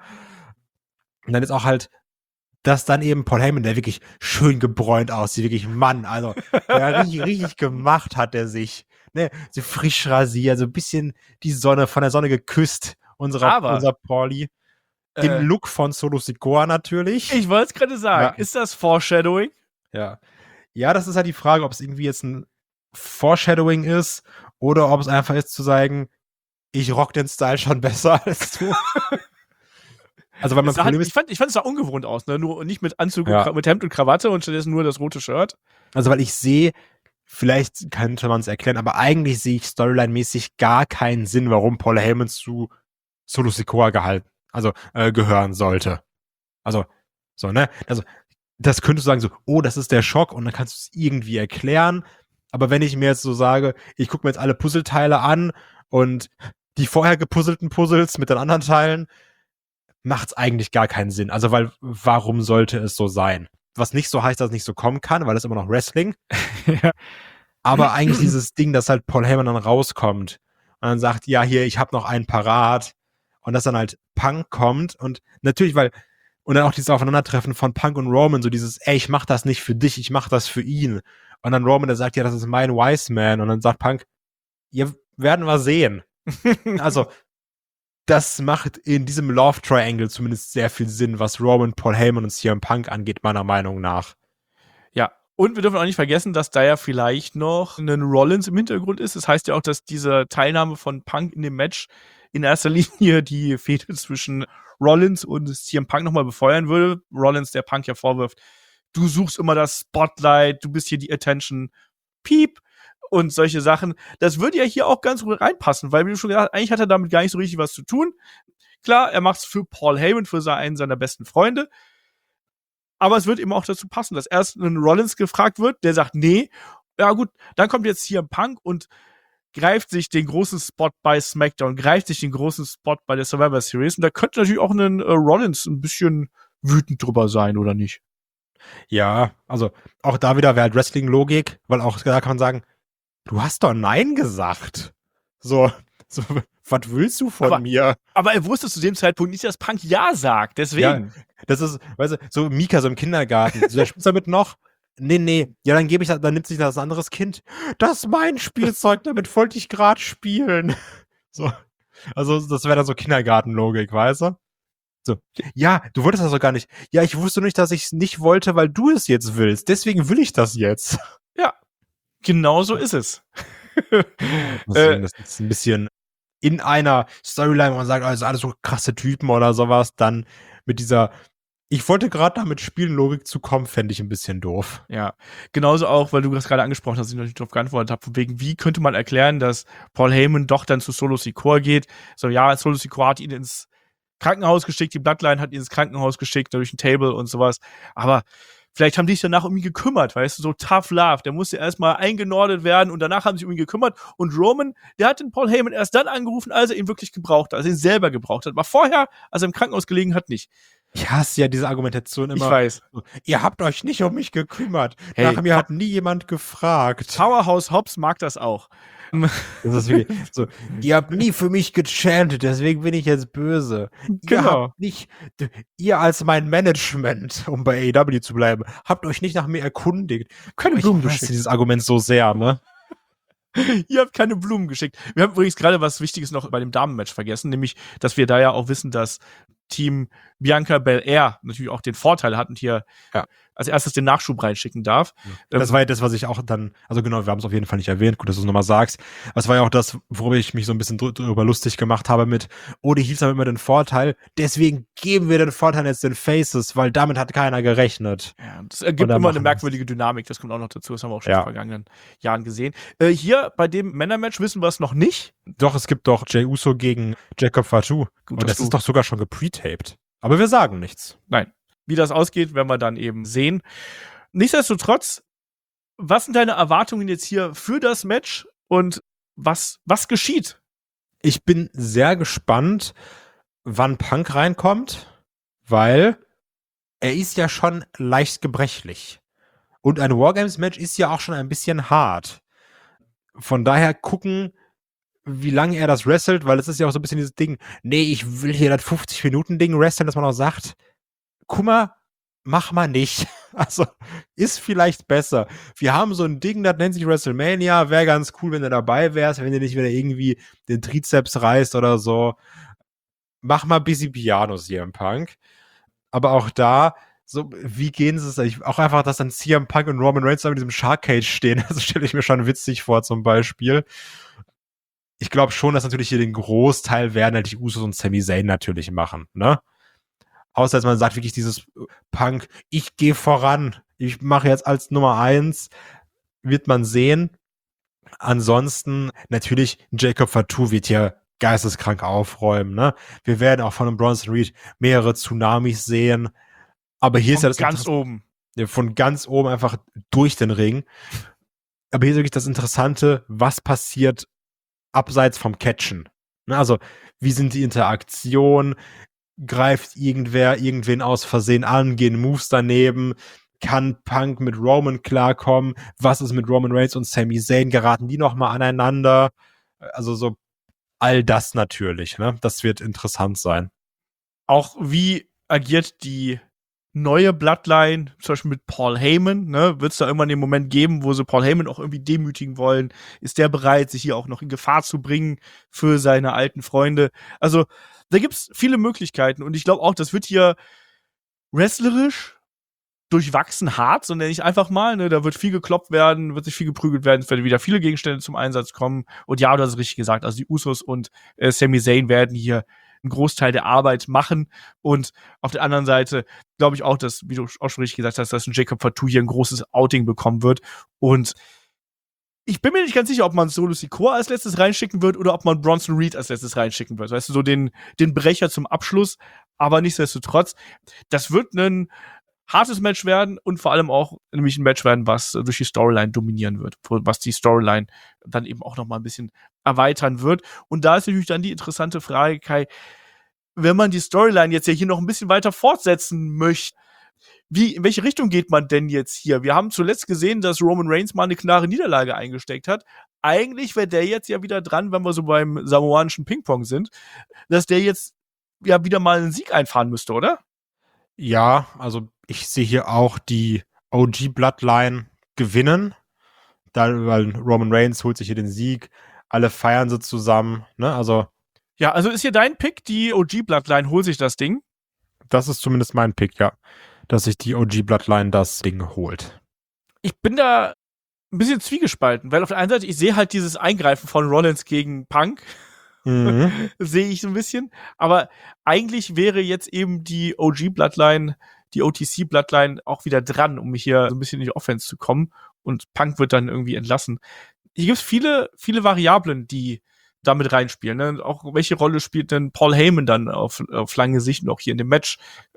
Und dann ist auch halt, dass dann eben Paul Heyman, der wirklich schön gebräunt aussieht, wirklich Mann, also, der richtig, richtig gemacht hat er sich, ne? So frisch rasiert, so ein bisschen die Sonne, von der Sonne geküsst unserer,
Aber,
unser Pauli. Im
äh,
Look von Solo Sikoa natürlich.
Ich wollte es gerade sagen.
Ja.
Ist das Foreshadowing?
Ja. Ja, das ist halt die Frage, ob es irgendwie jetzt ein Foreshadowing ist oder ob es einfach ist zu sagen, ich rock den Style schon besser als du. Also, weil mein
Es sah
Problem
halt,
ist,
ich, fand, ich fand es sah ungewohnt aus, ne? Nur nicht mit Anzug,
Ja.
und Kra- mit Hemd und Krawatte und stattdessen nur das rote Shirt.
also weil ich sehe, vielleicht könnte man es erklären, aber eigentlich sehe ich Storyline-mäßig gar keinen Sinn, warum Paul Heyman zu Solo Sikoa gehalten, also äh, gehören sollte. Also, so, ne? Also, das könntest du sagen, so, oh, das ist der Schock und dann kannst du es irgendwie erklären. Aber wenn ich mir jetzt so sage, ich gucke mir jetzt alle Puzzleteile an und die vorher gepuzzelten Puzzles mit den anderen Teilen, macht's eigentlich gar keinen Sinn. Also, weil, warum sollte es so sein? Was nicht so heißt, dass es nicht so kommen kann, weil es immer noch Wrestling.
Ja.
Aber eigentlich dieses Ding, dass halt Paul Heyman dann rauskommt und dann sagt, ja, hier, ich hab noch einen parat. Und dass dann halt Punk kommt und natürlich, weil und dann auch dieses Aufeinandertreffen von Punk und Roman, so dieses, ey, ich mach das nicht für dich, ich mach das für ihn. Und dann Roman, der sagt, ja, das ist mein Wise Man. Und dann sagt Punk, ja, werden wir sehen. Also, das macht in diesem Love Triangle zumindest sehr viel Sinn, was Roman, Paul Heyman und C M Punk angeht, meiner Meinung nach.
Ja, und wir dürfen auch nicht vergessen, dass da ja vielleicht noch ein Rollins im Hintergrund ist. Das heißt ja auch, dass diese Teilnahme von Punk in dem Match in erster Linie die Fehde zwischen Rollins und C M Punk nochmal befeuern würde. Rollins, der Punk ja vorwirft, du suchst immer das Spotlight, du bist hier die Attention, Piep und solche Sachen. Das würde ja hier auch ganz gut reinpassen, weil, wie du schon gesagt hast, eigentlich hat er damit gar nicht so richtig was zu tun. Klar, er macht's für Paul Heyman, für einen seiner besten Freunde. Aber es wird eben auch dazu passen, dass erst ein Rollins gefragt wird, der sagt, nee, ja gut, dann kommt jetzt hier ein Punk und greift sich den großen Spot bei SmackDown, greift sich den großen Spot bei der Survivor Series. Und da könnte natürlich auch ein äh, Rollins ein bisschen wütend drüber sein, oder nicht?
Ja, also auch da wieder wäre halt Wrestling-Logik, weil auch da kann man sagen, du hast doch Nein gesagt. So, so was willst du von
Aber-
mir?
Aber er wusste zu dem Zeitpunkt nicht, dass Punk Ja sagt, deswegen.
Das ist, weißt du, so Mika so im Kindergarten. So, der spielt damit noch. Nee, nee. Ja, dann gebe ich das, dann nimmt sich das anderes Kind. Das ist mein Spielzeug, damit wollte ich gerade spielen. So. Also, das wäre dann so Kindergartenlogik, weißt du? So. Ja, du wolltest das doch gar nicht. Ja, ich wusste nicht, dass ich es nicht wollte, weil du es jetzt willst. Deswegen will ich das jetzt.
Genau so ist es.
Deswegen, das ist ein bisschen in einer Storyline, wo man sagt, also alles so krasse Typen oder sowas, dann mit dieser ich wollte gerade damit spielen, Logik zu kommen, fände ich ein bisschen doof.
Ja, genauso auch, weil du das gerade angesprochen hast, ich noch nicht darauf geantwortet habe, von wegen, wie könnte man erklären, dass Paul Heyman doch dann zu Solo Sikoa geht? So, ja, Solo Sikoa hat ihn ins Krankenhaus geschickt, die Bloodline hat ihn ins Krankenhaus geschickt, durch ein Table und sowas. Aber vielleicht haben die sich danach um ihn gekümmert, weißt du, so tough love. Der musste erstmal eingenordet werden und danach haben sie sich um ihn gekümmert. Und Roman, der hat den Paul Heyman erst dann angerufen, als er ihn wirklich gebraucht hat, als er ihn selber gebraucht hat. Aber vorher, als er im Krankenhaus gelegen hat, nicht.
Ich hasse ja diese Argumentation immer.
Ich weiß.
So, ihr habt euch nicht um mich gekümmert.
Hey,
Nach mir hat nie jemand gefragt.
Powerhouse Hobbs mag das auch.
Das ist wirklich so, ihr habt nie für mich gechantet, deswegen bin ich jetzt böse. Ihr
Genau.
habt nicht, ihr als mein Management, um bei A E W zu bleiben, habt euch nicht nach mir erkundigt.
Keine
Ich
Blumen
hasse
geschickt.
dieses Argument so sehr, ne?
Ihr habt keine Blumen geschickt. Wir haben übrigens gerade was Wichtiges noch bei dem Damenmatch vergessen, nämlich, dass wir da ja auch wissen, dass Team Bianca Belair natürlich auch den Vorteil hat und hier
Ja.
als erstes den Nachschub reinschicken darf.
Das war ja das, was ich auch dann, also genau, wir haben es auf jeden Fall nicht erwähnt, gut, dass du es nochmal sagst. Das war ja auch das, worüber ich mich so ein bisschen drü- drüber lustig gemacht habe mit, oh, die Heels haben immer den Vorteil, deswegen geben wir den Vorteil jetzt den Faces, weil damit hat keiner gerechnet.
Ja, das ergibt
Oder
immer eine
machen
merkwürdige Dynamik, das kommt auch noch dazu, das haben wir auch schon
Ja.
in den vergangenen Jahren gesehen. Äh, hier bei dem Männermatch wissen wir es noch nicht.
Doch, es gibt doch Jey Uso gegen Jacob Fatu.
Gut,
Und
dass
das
du-
ist doch sogar schon gepretaped. Aber wir sagen nichts.
Nein. Wie das ausgeht, werden wir dann eben sehen. Nichtsdestotrotz, was sind deine Erwartungen jetzt hier für das Match und was, was geschieht?
Ich bin sehr gespannt, wann Punk reinkommt, weil er ist ja schon leicht gebrechlich. Und ein Wargames-Match ist ja auch schon ein bisschen hart. Von daher gucken, wie lange er das wrestelt, weil es ist ja auch so ein bisschen dieses Ding, nee, ich will hier das fünfzig-Minuten-Ding wresteln, dass man auch sagt, guck mal, mach mal nicht. Also, ist vielleicht besser. Wir haben so ein Ding, das nennt sich WrestleMania, wäre ganz cool, wenn du dabei wärst, wenn du nicht wieder irgendwie den Trizeps reißt oder so. mach mal Busy Piano, C M Punk. Aber auch da, so, wie gehen sie es? Auch einfach, dass dann C M Punk und Roman Reigns in diesem Shark Cage stehen, das stelle ich mir schon witzig vor, zum Beispiel. Ich glaube schon, dass natürlich hier den Großteil werden halt die Usos und Sami Zayn natürlich machen, ne? Außer, dass man sagt wirklich dieses Punk, ich gehe voran, ich mache jetzt als Nummer eins, wird man sehen. Ansonsten, natürlich, Jacob Fatu wird hier geisteskrank aufräumen, ne? Wir werden auch von einem Bronson Reed mehrere Tsunamis sehen. Aber hier ist ja das
ganz oben.
Ja, von ganz oben einfach durch den Ring. Aber hier ist wirklich das Interessante, was passiert abseits vom Catchen. Ne? Also, wie sind die Interaktionen? Greift irgendwer irgendwen aus Versehen an? Gehen Moves daneben? Kann Punk mit Roman klarkommen? Was ist mit Roman Reigns und Sami Zayn? Geraten die nochmal aneinander? Also so all das natürlich. Ne? Das wird interessant sein.
Auch wie agiert die neue Bloodline, zum Beispiel mit Paul Heyman, ne, wird es da immer den Moment geben, wo sie Paul Heyman auch irgendwie demütigen wollen? Ist der bereit, sich hier auch noch in Gefahr zu bringen für seine alten Freunde? Also, da gibt's viele Möglichkeiten und ich glaube auch, das wird hier wrestlerisch durchwachsen hart, so nenne ich einfach mal, ne, da wird viel gekloppt werden, wird sich viel geprügelt werden, es werden wieder viele Gegenstände zum Einsatz kommen und ja, du hast es richtig gesagt, also die Usos und äh, Sami Zayn werden hier einen Großteil der Arbeit machen und auf der anderen Seite glaube ich auch, dass, wie du auch schon richtig gesagt hast, dass ein Jacob Fatu hier ein großes Outing bekommen wird und ich bin mir nicht ganz sicher, ob man Solo Sikoa als letztes reinschicken wird oder ob man Bronson Reed als letztes reinschicken wird, weißt du, so den, den Brecher zum Abschluss, aber nichtsdestotrotz, das wird ein hartes Match werden und vor allem auch nämlich ein Match werden, was durch die Storyline dominieren wird, was die Storyline dann eben auch noch mal ein bisschen erweitern wird. Und da ist natürlich dann die interessante Frage, Kai, wenn man die Storyline jetzt ja hier noch ein bisschen weiter fortsetzen möchte, wie, in welche Richtung geht man denn jetzt hier? Wir haben zuletzt gesehen, dass Roman Reigns mal eine klare Niederlage eingesteckt hat. Eigentlich wäre der jetzt ja wieder dran, wenn wir so beim samoanischen Ping-Pong sind, dass der jetzt ja wieder mal einen Sieg einfahren müsste, oder?
Ja, also ich sehe hier auch die O G-Bloodline gewinnen. Da, weil Roman Reigns holt sich hier den Sieg. Alle feiern sie zusammen. Ne? Also
ja, also ist hier dein Pick, die O G-Bloodline holt sich das Ding?
Das ist zumindest mein Pick, ja. Dass sich die O G-Bloodline das Ding holt.
Ich bin da ein bisschen zwiegespalten, weil auf der einen Seite, ich sehe halt dieses Eingreifen von Rollins gegen Punk. Mhm. Sehe ich so ein bisschen. Aber eigentlich wäre jetzt eben die O G-Bloodline, die O T C-Bloodline auch wieder dran, um hier so ein bisschen in die Offense zu kommen. Und Punk wird dann irgendwie entlassen. Hier gibt es viele, viele Variablen, die damit reinspielen. Ne? Auch welche Rolle spielt denn Paul Heyman dann auf, auf lange Sicht und auch hier in dem Match?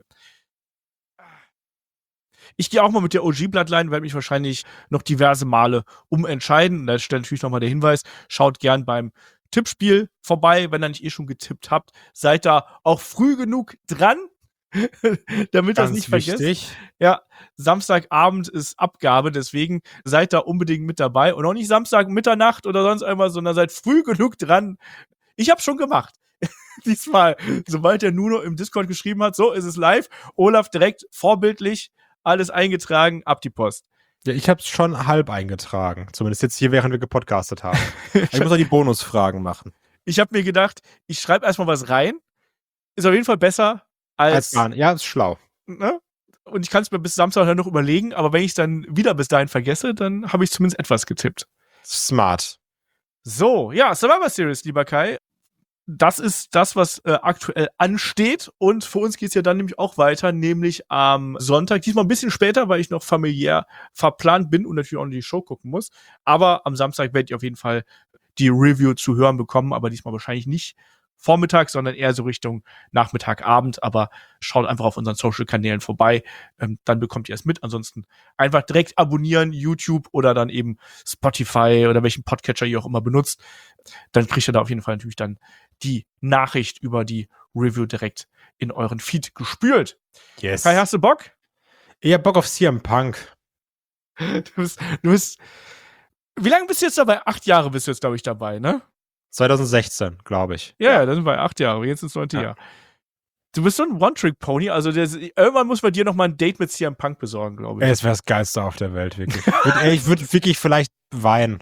Ich gehe auch mal mit der O G-Bloodline, werde mich wahrscheinlich noch diverse Male umentscheiden. Und da stellt natürlich nochmal der Hinweis, schaut gern beim Tippspiel vorbei, wenn ihr nicht eh schon getippt habt. Seid da auch früh genug dran, damit das nicht vergesst. Ja, Samstagabend ist Abgabe, deswegen seid da unbedingt mit dabei. Und auch nicht Samstag Mitternacht oder sonst irgendwas, sondern seid früh genug dran. Ich hab's schon gemacht. Diesmal, sobald der Nuno im Discord geschrieben hat, so ist es live. Olaf direkt vorbildlich alles eingetragen, ab die Post.
Ja, ich habe es schon halb eingetragen. Zumindest jetzt hier, während wir gepodcastet haben. Ich muss noch die Bonusfragen machen.
Ich habe mir gedacht, ich schreibe erstmal was rein. Ist auf jeden Fall besser als...
als ja, ist schlau.
Ne? Und ich kann es mir bis Samstag noch überlegen, aber wenn ich es dann wieder bis dahin vergesse, dann habe ich zumindest etwas getippt.
Smart.
So, ja, Survivor Series, lieber Kai. Das ist das, was äh, aktuell ansteht. Und für uns geht's ja dann nämlich auch weiter, nämlich am Sonntag. Diesmal ein bisschen später, weil ich noch familiär verplant bin und natürlich auch noch die Show gucken muss. Aber am Samstag werdet ihr auf jeden Fall die Review zu hören bekommen. Aber diesmal wahrscheinlich nicht Vormittag, sondern eher so Richtung Nachmittag, Abend. Aber schaut einfach auf unseren Social-Kanälen vorbei. Ähm, dann bekommt ihr es mit. Ansonsten einfach direkt abonnieren, YouTube oder dann eben Spotify oder welchen Podcatcher ihr auch immer benutzt. Dann kriegt ihr da auf jeden Fall natürlich dann die Nachricht über die Review direkt in euren Feed gespült.
Yes.
Kai, hast du Bock?
Ich hab Bock auf C M Punk.
Du bist, du bist, wie lange bist du jetzt dabei? Acht Jahre bist du jetzt, glaube ich, dabei, ne?
zwanzig sechzehn, glaube ich.
Ja, ja, da sind wir acht Jahre, jetzt ins neunte ja. Jahr. Du bist so ein One-Trick-Pony, also der, irgendwann muss man dir noch mal ein Date mit C M Punk besorgen, glaube ich.
Ey, das wäre das Geilste auf der Welt, wirklich. Ey, ich würde wirklich vielleicht weinen.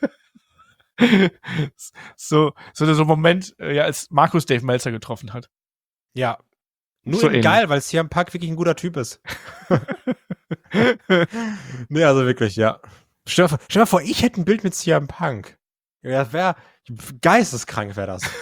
so, so, so ein Moment, ja, als Markus Dave Meltzer getroffen hat.
Ja. Nur
So
eben
ähnlich.
geil, weil C M Punk wirklich ein guter Typ ist. Nee, also wirklich, ja. Stell dir, vor, stell dir vor, ich hätte ein Bild mit C M Punk. Ja, das wäre geisteskrank, wäre das.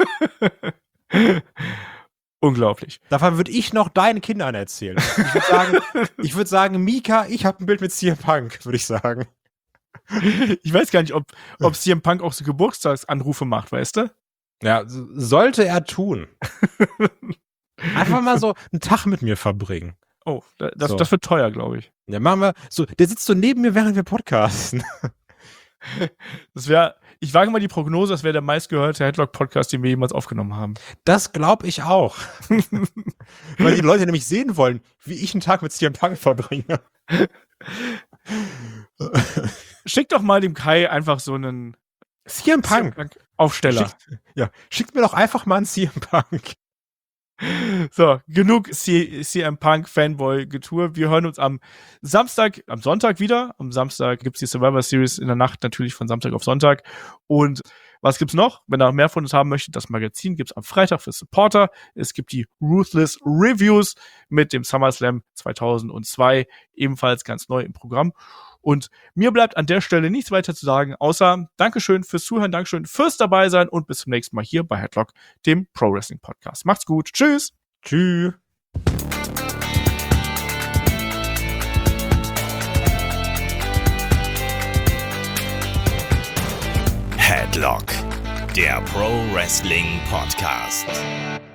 Unglaublich.
Davon würde ich noch deinen Kindern erzählen. Ich würde sagen, ich würde sagen, Mika, ich habe ein Bild mit C M Punk, würde ich sagen.
Ich weiß gar nicht, ob, ob C M Punk auch so Geburtstagsanrufe macht, weißt du?
Ja, so- sollte er tun. Einfach mal so einen Tag mit mir verbringen.
Oh, da- das,
So.
das wird teuer, glaube ich.
Ja, machen wir so, der sitzt so neben mir, während wir podcasten.
Das wäre, ich wage mal die Prognose, das wäre der meistgehörte Headlock-Podcast, den wir jemals aufgenommen haben.
Das glaube ich auch. Weil die Leute nämlich sehen wollen, wie ich einen Tag mit C M Punk verbringe.
Schick doch mal dem Kai einfach so einen
C M Punk.
Aufsteller.
Schickt, ja, schickt mir doch einfach mal einen C M Punk.
So, genug C- CM Punk Fanboy-Getue. Wir hören uns am Samstag, am Sonntag wieder. Am Samstag gibt's die Survivor Series in der Nacht, natürlich von Samstag auf Sonntag. Und was gibt's noch? Wenn ihr noch mehr von uns haben möchtet, das Magazin gibt's am Freitag für Supporter. Es gibt die Ruthless Reviews mit dem SummerSlam zweitausendzwei, ebenfalls ganz neu im Programm. Und mir bleibt an der Stelle nichts weiter zu sagen, außer Dankeschön fürs Zuhören, Dankeschön fürs Dabeisein und bis zum nächsten Mal hier bei Headlock, dem Pro Wrestling Podcast. Macht's gut. Tschüss.
Tschüss.
Headlock, der Pro Wrestling Podcast.